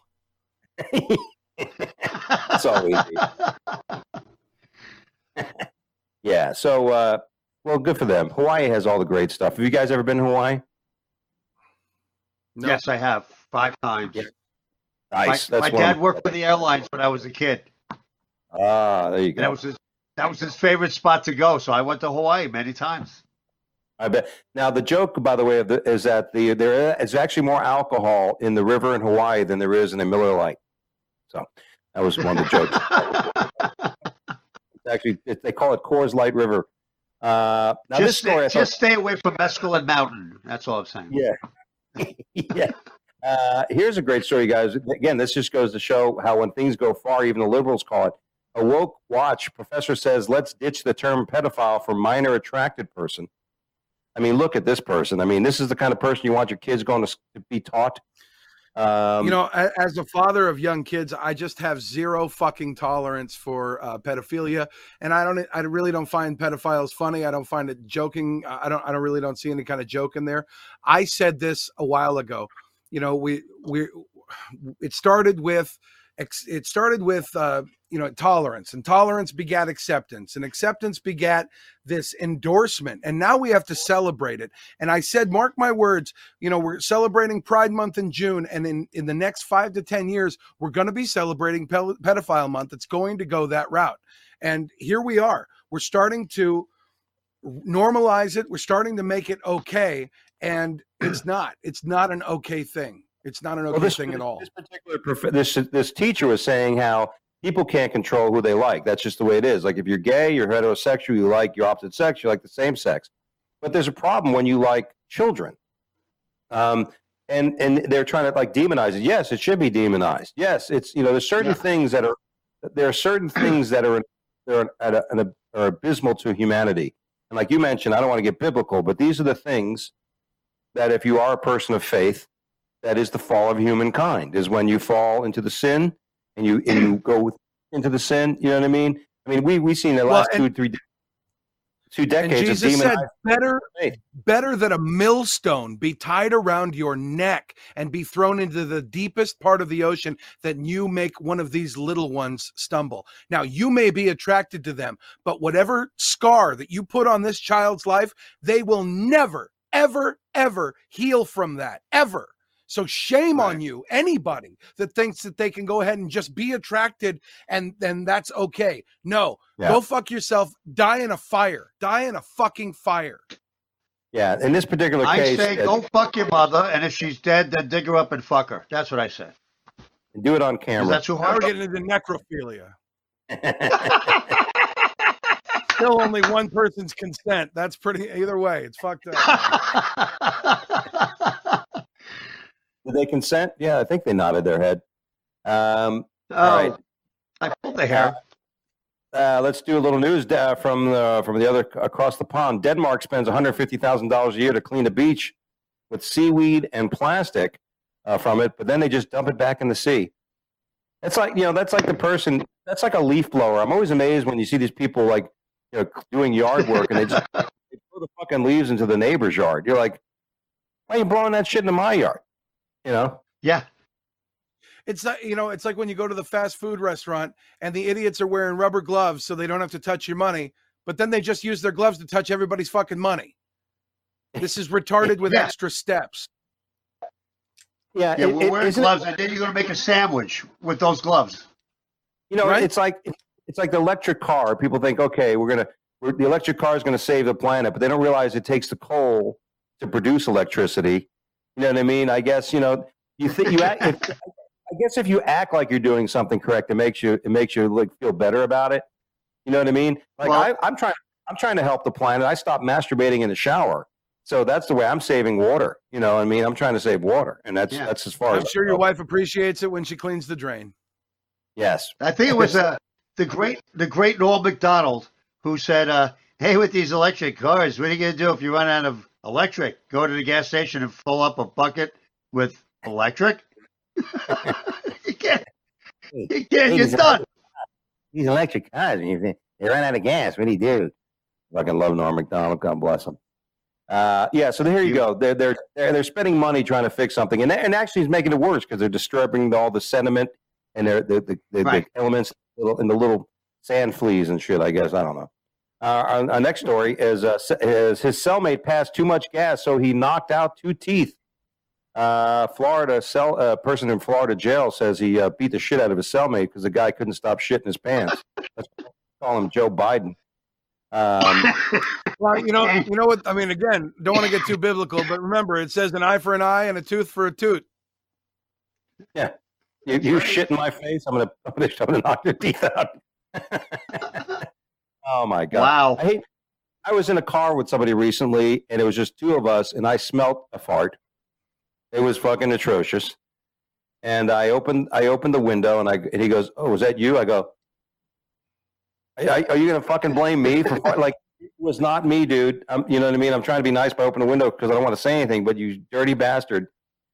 Speaker 1: That's all we need. Yeah, so well, good for them. Hawaii has all the great stuff. Have you guys ever been to Hawaii?
Speaker 2: No. Yes, I have 5 times. Yeah.
Speaker 1: Nice.
Speaker 2: My dad worked for the airlines when I was a kid.
Speaker 1: There you go.
Speaker 2: That was his favorite spot to go. So I went to Hawaii many times.
Speaker 1: I bet. Now the joke, by the way, is that there is actually more alcohol in the river in Hawaii than there is in a Miller Lite. So that was one of the jokes. Actually, they call it Coors Light River. Now this story,
Speaker 2: just stay away from Mescaline Mountain. That's all I'm saying.
Speaker 1: Yeah, yeah. Here's a great story, guys. Again, this just goes to show how when things go far, even the liberals call it a woke watch. Professor says, let's ditch the term pedophile for minor attracted person. I mean, look at this person. I mean, this is the kind of person you want your kids going to be taught.
Speaker 3: As a father of young kids, I just have zero fucking tolerance for pedophilia, and I really don't find pedophiles funny. I don't find it joking. I don't see any kind of joke in there. I said this a while ago. We it started with tolerance, and tolerance begat acceptance, and acceptance begat this endorsement, and now we have to celebrate it. And I said, mark my words, we're celebrating Pride Month in June, and in the next 5 to 10 years, we're going to be celebrating Pedophile Month. It's going to go that route. And here we are. We're starting to normalize it. We're starting to make it okay, and it's not an okay thing. It's not an okay thing at all.
Speaker 1: This teacher was saying how people can't control who they like. That's just the way it is. Like if you're gay, you're heterosexual, you like your opposite sex, you like the same sex. But there's a problem when you like children. And they're trying to like demonize it. Yes, it should be demonized. Yes, it's there's certain things that are abysmal to humanity. And like you mentioned, I don't want to get biblical, but these are the things that if you are a person of faith, that is the fall of humankind, is when you fall into the sin and you go into the sin. You know what I mean? I mean, we've seen the last 2 decades
Speaker 3: and Jesus said, better that a millstone be tied around your neck and be thrown into the deepest part of the ocean than you make one of these little ones stumble. Now, you may be attracted to them, but whatever scar that you put on this child's life, they will never, ever, ever heal from that, ever. So shame on you, anybody that thinks that they can go ahead and just be attracted and then that's okay. No, go fuck yourself. Die in a fire. Die in a fucking fire.
Speaker 1: Yeah, in this particular case.
Speaker 2: I say go fuck your mother, and if she's dead, then dig her up and fuck her. That's what I said.
Speaker 1: And do it on camera.
Speaker 2: That's too hard.
Speaker 3: We're getting into necrophilia. Still only one person's consent. That's pretty, either way, it's fucked up.
Speaker 1: Did they consent? Yeah, I think they nodded their head. All right.
Speaker 2: I pulled the hair.
Speaker 1: Let's do a little news from the other across the pond. Denmark spends $150,000 a year to clean a beach with seaweed and plastic from it, but then they just dump it back in the sea. It's like that's like that's like a leaf blower. I'm always amazed when you see these people like doing yard work and they throw the fucking leaves into the neighbor's yard. You're like, why are you blowing that shit into my yard?
Speaker 2: Yeah.
Speaker 3: It's not, it's like when you go to the fast food restaurant and the idiots are wearing rubber gloves so they don't have to touch your money, but then they just use their gloves to touch everybody's fucking money. This is retarded with extra steps.
Speaker 2: Yeah, we're wearing gloves, and then you're going to make a sandwich with those gloves.
Speaker 1: Right? It's like the electric car. People think, okay, the electric car is going to save the planet, but they don't realize it takes the coal to produce electricity. You know what I mean? I guess I guess if you act like you're doing something correct, it makes you like feel better about it. You know what I mean? Like I'm trying to help the planet. I stopped masturbating in the shower, so that's the way I'm saving water. You know what I mean? I'm trying to save water, and that's as far as
Speaker 3: I'm sure your wife appreciates it when she cleans the drain.
Speaker 1: Yes,
Speaker 2: I think it was the great Noel McDonald who said, "Hey, with these electric cars, what are you going to do if you run out of electric? Go to the gas station and fill up a bucket with electric." You can't. You're done.
Speaker 1: These electric cars, they run out of gas. What do you do? Fucking love Norm Macdonald. God bless him. So here you go. They're spending money trying to fix something, and actually, it's making it worse because they're disturbing all the sediment and the elements in the little sand fleas and shit. I guess I don't know. Our next story is his cellmate passed too much gas, so he knocked out 2 teeth. Person in Florida jail says he beat the shit out of his cellmate because the guy couldn't stop shitting his pants. Let's call him Joe Biden.
Speaker 3: Well, you know what? I mean, again, don't want to get too biblical, but remember, it says an eye for an eye and a tooth for a tooth.
Speaker 1: Yeah, you shit in my face, I'm gonna knock your teeth out. Oh my God!
Speaker 2: Wow.
Speaker 1: I was in a car with somebody recently, and it was just 2 of us, and I smelt a fart. It was fucking atrocious. And I opened the window, and he goes, "Oh, was that you?" I go, "Are you gonna fucking blame me for like it was not me, dude? You know what I mean? I'm trying to be nice by opening the window because I don't want to say anything, but you dirty bastard."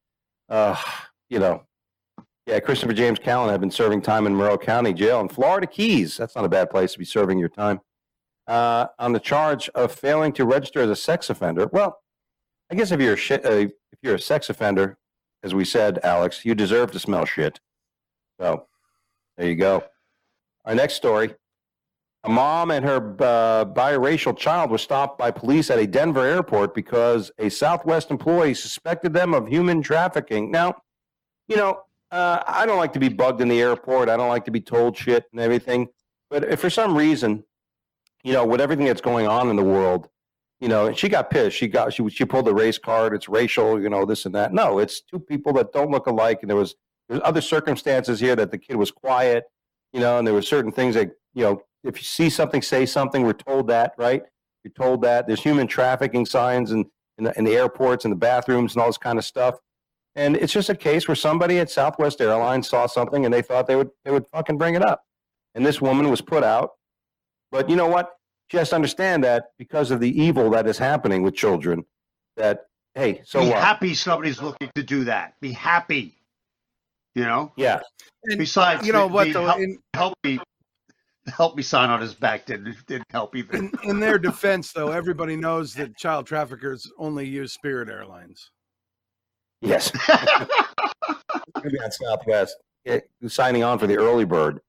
Speaker 1: Christopher James Callan had been serving time in Monroe County Jail in Florida Keys. That's not a bad place to be serving your time. On the charge of failing to register as a sex offender. Well, I guess if you're a sex offender, as we said, Alex, you deserve to smell shit. So there you go. Our next story. A mom and her biracial child were stopped by police at a Denver airport because a Southwest employee suspected them of human trafficking. Now, I don't like to be bugged in the airport. I don't like to be told shit and everything. But if for some reason, with everything that's going on in the world, and she got pissed. She pulled the race card. It's racial, this and that. No, it's two people that don't look alike. And there's other circumstances here that the kid was quiet, and there were certain things that, if you see something, say something. We're told that, right? You're told that. There's human trafficking signs in the airports and the bathrooms and all this kind of stuff. And it's just a case where somebody at Southwest Airlines saw something and they thought they would fucking bring it up. And this woman was put out. But you know what? She has to understand that because of the evil that is happening with children, that, hey, so
Speaker 2: be
Speaker 1: what?
Speaker 2: happy somebody's looking to do that. Be happy.
Speaker 1: Yeah.
Speaker 3: And,
Speaker 2: besides, help me sign on his back didn't help either.
Speaker 3: In their defense, though, everybody knows that child traffickers only use Spirit Airlines.
Speaker 1: Yes. Maybe on Southwest. Signing on for the early bird.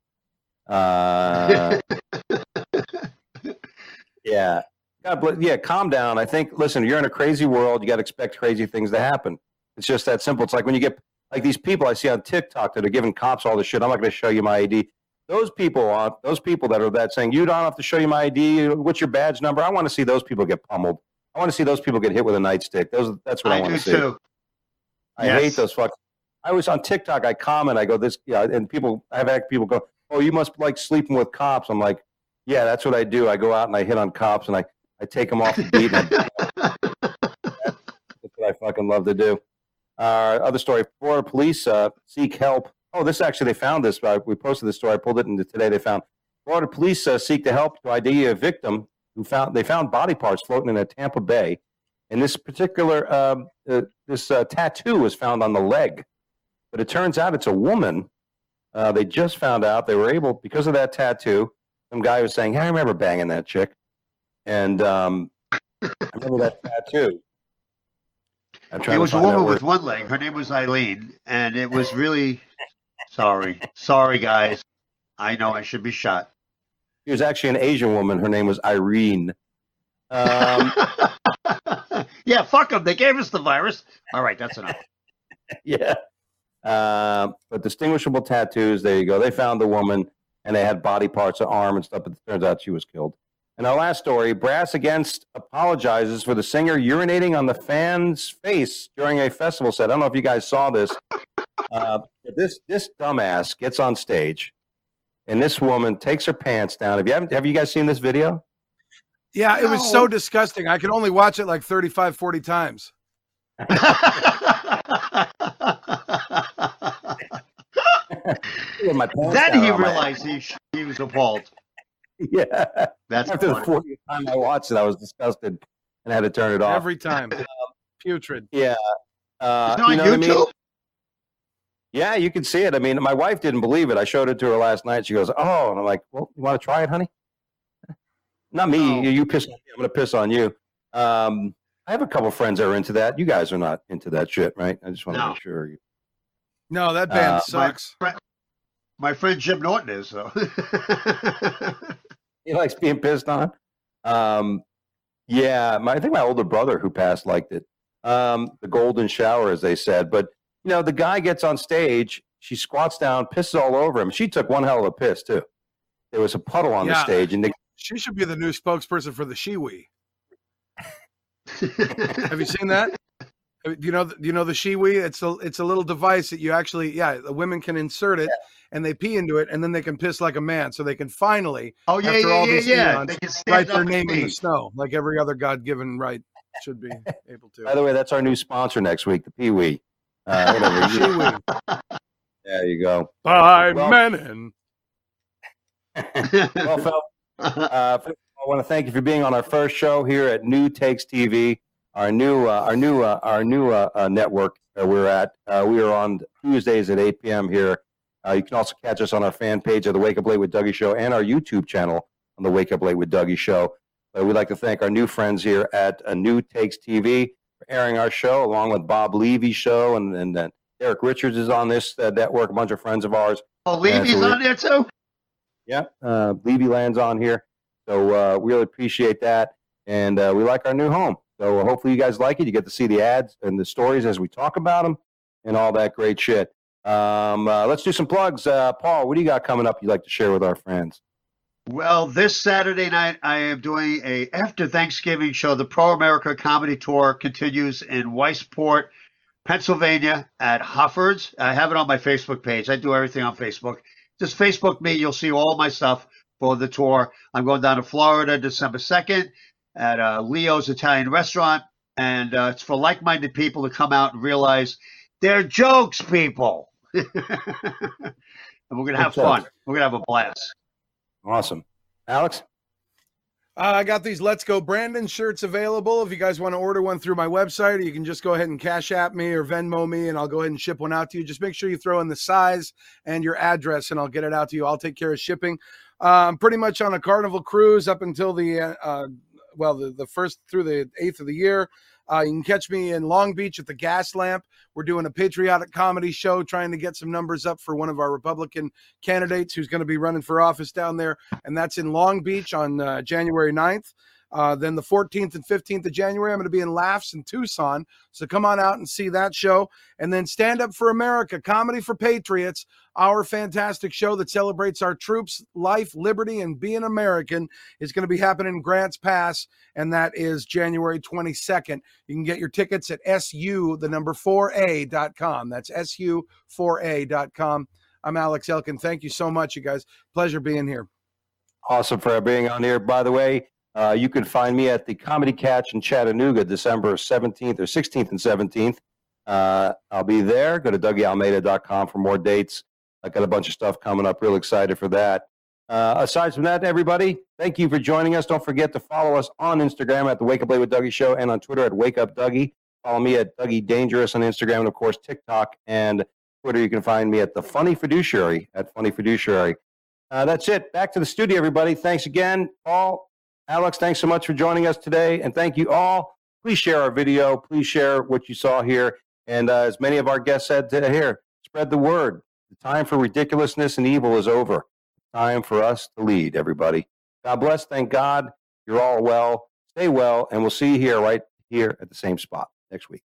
Speaker 1: Yeah. God bless. Yeah, calm down. I think, listen, you're in a crazy world. You got to expect crazy things to happen. It's just that simple. It's like when you get like these people I see on TikTok that are giving cops all this shit. I'm not going to show you my ID. Those people that are that saying, you don't have to show you my ID. What's your badge number? I want to see those people get pummeled. I want to see those people get hit with a nightstick. That's what I want to see.
Speaker 2: Too.
Speaker 1: I hate those fucks. I was on TikTok. I comment. I go this, and I've had people go, oh, you must like sleeping with cops. I'm like, yeah, that's what I do. I go out and I hit on cops and I take them off the beat. That's what I fucking love to do. Other story: Florida police seek help. Oh, this actually they found this. We posted this story. I pulled it into today. They found Florida police seek to help to ID a victim they found body parts floating in a Tampa Bay, and this particular tattoo was found on the leg, but it turns out it's a woman. They just found out they were able because of that tattoo. Some guy was saying, "Hey, I remember banging that chick," and I remember that tattoo.
Speaker 2: It was a woman with one leg. Her name was Eileen, and it was really sorry, guys. I know I should be shot.
Speaker 1: She was actually an Asian woman. Her name was Irene.
Speaker 2: Yeah, fuck them. They gave us the virus. All right, that's enough.
Speaker 1: Yeah. But distinguishable tattoos, there you go. They found the woman, and they had body parts, an arm and stuff, but it turns out she was killed. And our last story, Brass Against apologizes for the singer urinating on the fan's face during a festival set. I don't know if you guys saw this. This dumbass gets on stage, and this woman takes her pants down. Have you guys seen this video?
Speaker 3: Yeah, it was so disgusting. I could only watch it like 35, 40 times.
Speaker 2: Then he realized he was appalled.
Speaker 1: Yeah.
Speaker 2: That's
Speaker 1: after
Speaker 2: funny.
Speaker 1: the 40th time I watched it, I was disgusted and had to turn it off.
Speaker 3: Every time. Putrid.
Speaker 1: Yeah.
Speaker 2: It's on YouTube?
Speaker 1: I mean? Yeah, you can see it. I mean, my wife didn't believe it. I showed it to her last night. She goes, oh, and I'm like, well, you want to try it, honey? Not me.
Speaker 2: No.
Speaker 1: You piss on me. I'm going to piss on you. I have a couple friends that are into that. You guys are not into that shit, right? I just want to make sure.
Speaker 3: No, that band sucks.
Speaker 2: My friend Jim Norton is, though.
Speaker 1: He likes being pissed on. Yeah, I think my older brother who passed liked it. The golden shower, as they said. But, the guy gets on stage. She squats down, pisses all over him. She took one hell of a piss, too. There was a puddle on the stage. And
Speaker 3: she should be the new spokesperson for the Shiwi. Have you seen that? Do you know the Shiwi? It's a little device that you actually, the women can insert it and they pee into it and then they can piss like a man. So they can finally, after all these eons, write their name in the snow like every other God-given right should be able to.
Speaker 1: By the way, that's our new sponsor next week, the Pee-wee. Shiwi. There you go.
Speaker 3: By Menon.
Speaker 1: Well, Phil, I want to thank you for being on our first show here at New Takes TV, our new network we're at. We are on Tuesdays at 8 p.m. here. You can also catch us on our fan page of the Wake Up Late with Dougie Show and our YouTube channel on the Wake Up Late with Dougie Show. We'd like to thank our new friends here at New Takes TV for airing our show, along with Bob Levy's show and Eric Richards is on this network, a bunch of friends of ours.
Speaker 2: Oh, Levy's on there too?
Speaker 1: Yeah, Levy Land's on here. So we really appreciate that. And we like our new home. So hopefully you guys like it. You get to see the ads and the stories as we talk about them and all that great shit. Let's do some plugs. Paul, what do you got coming up you'd like to share with our friends?
Speaker 2: Well, this Saturday night, I am doing a after Thanksgiving show. The Pro America Comedy Tour continues in Weisport, Pennsylvania at Hoffer's. I have it on my Facebook page. I do everything on Facebook. Just Facebook me. You'll see all my stuff for the tour. I'm going down to Florida December 2nd at Leo's Italian Restaurant. And it's for like-minded people to come out and realize they're jokes, people. And we're going to have fun. We're going to have a blast.
Speaker 1: Awesome. Alex?
Speaker 3: I got these Let's Go Brandon shirts available. If you guys want to order one through my website, or you can just go ahead and Cash App me or Venmo me, and I'll go ahead and ship one out to you. Just make sure you throw in the size and your address, and I'll get it out to you. I'll take care of shipping. Pretty much on a Carnival cruise up until the 1st through the 8th of the year. You can catch me in Long Beach at the Gas Lamp. We're doing a patriotic comedy show, trying to get some numbers up for one of our Republican candidates who's going to be running for office down there. And that's in Long Beach on January 9th. Then the 14th and 15th of January, I'm going to be in Laughs in Tucson. So come on out and see that show. And then Stand Up for America, Comedy for Patriots, our fantastic show that celebrates our troops' life, liberty, and being American is going to be happening in Grants Pass. And that is January 22nd. You can get your tickets at SU4A.com. That's SU4A.com. I'm Alex Elkin. Thank you so much, you guys. Pleasure being here.
Speaker 1: Awesome for being on here. By the way, you can find me at the Comedy Catch in Chattanooga, December 17th or 16th and 17th. I'll be there. Go to DougieAlmeida.com for more dates. I got a bunch of stuff coming up. Real excited for that. Aside from that, everybody, thank you for joining us. Don't forget to follow us on Instagram at the Wake Up Late with Dougie Show and on Twitter at Wake Up Dougie. Follow me at Dougie Dangerous on Instagram and, of course, TikTok and Twitter. You can find me at The Funny Fiduciary at Funny Fiduciary. That's it. Back to the studio, everybody. Thanks again, Paul. Alex, thanks so much for joining us today, and thank you all. Please share our video. Please share what you saw here, and as many of our guests said here, spread the word. The time for ridiculousness and evil is over. Time for us to lead, everybody. God bless. Thank God. You're all well. Stay well, and we'll see you here right here at the same spot next week.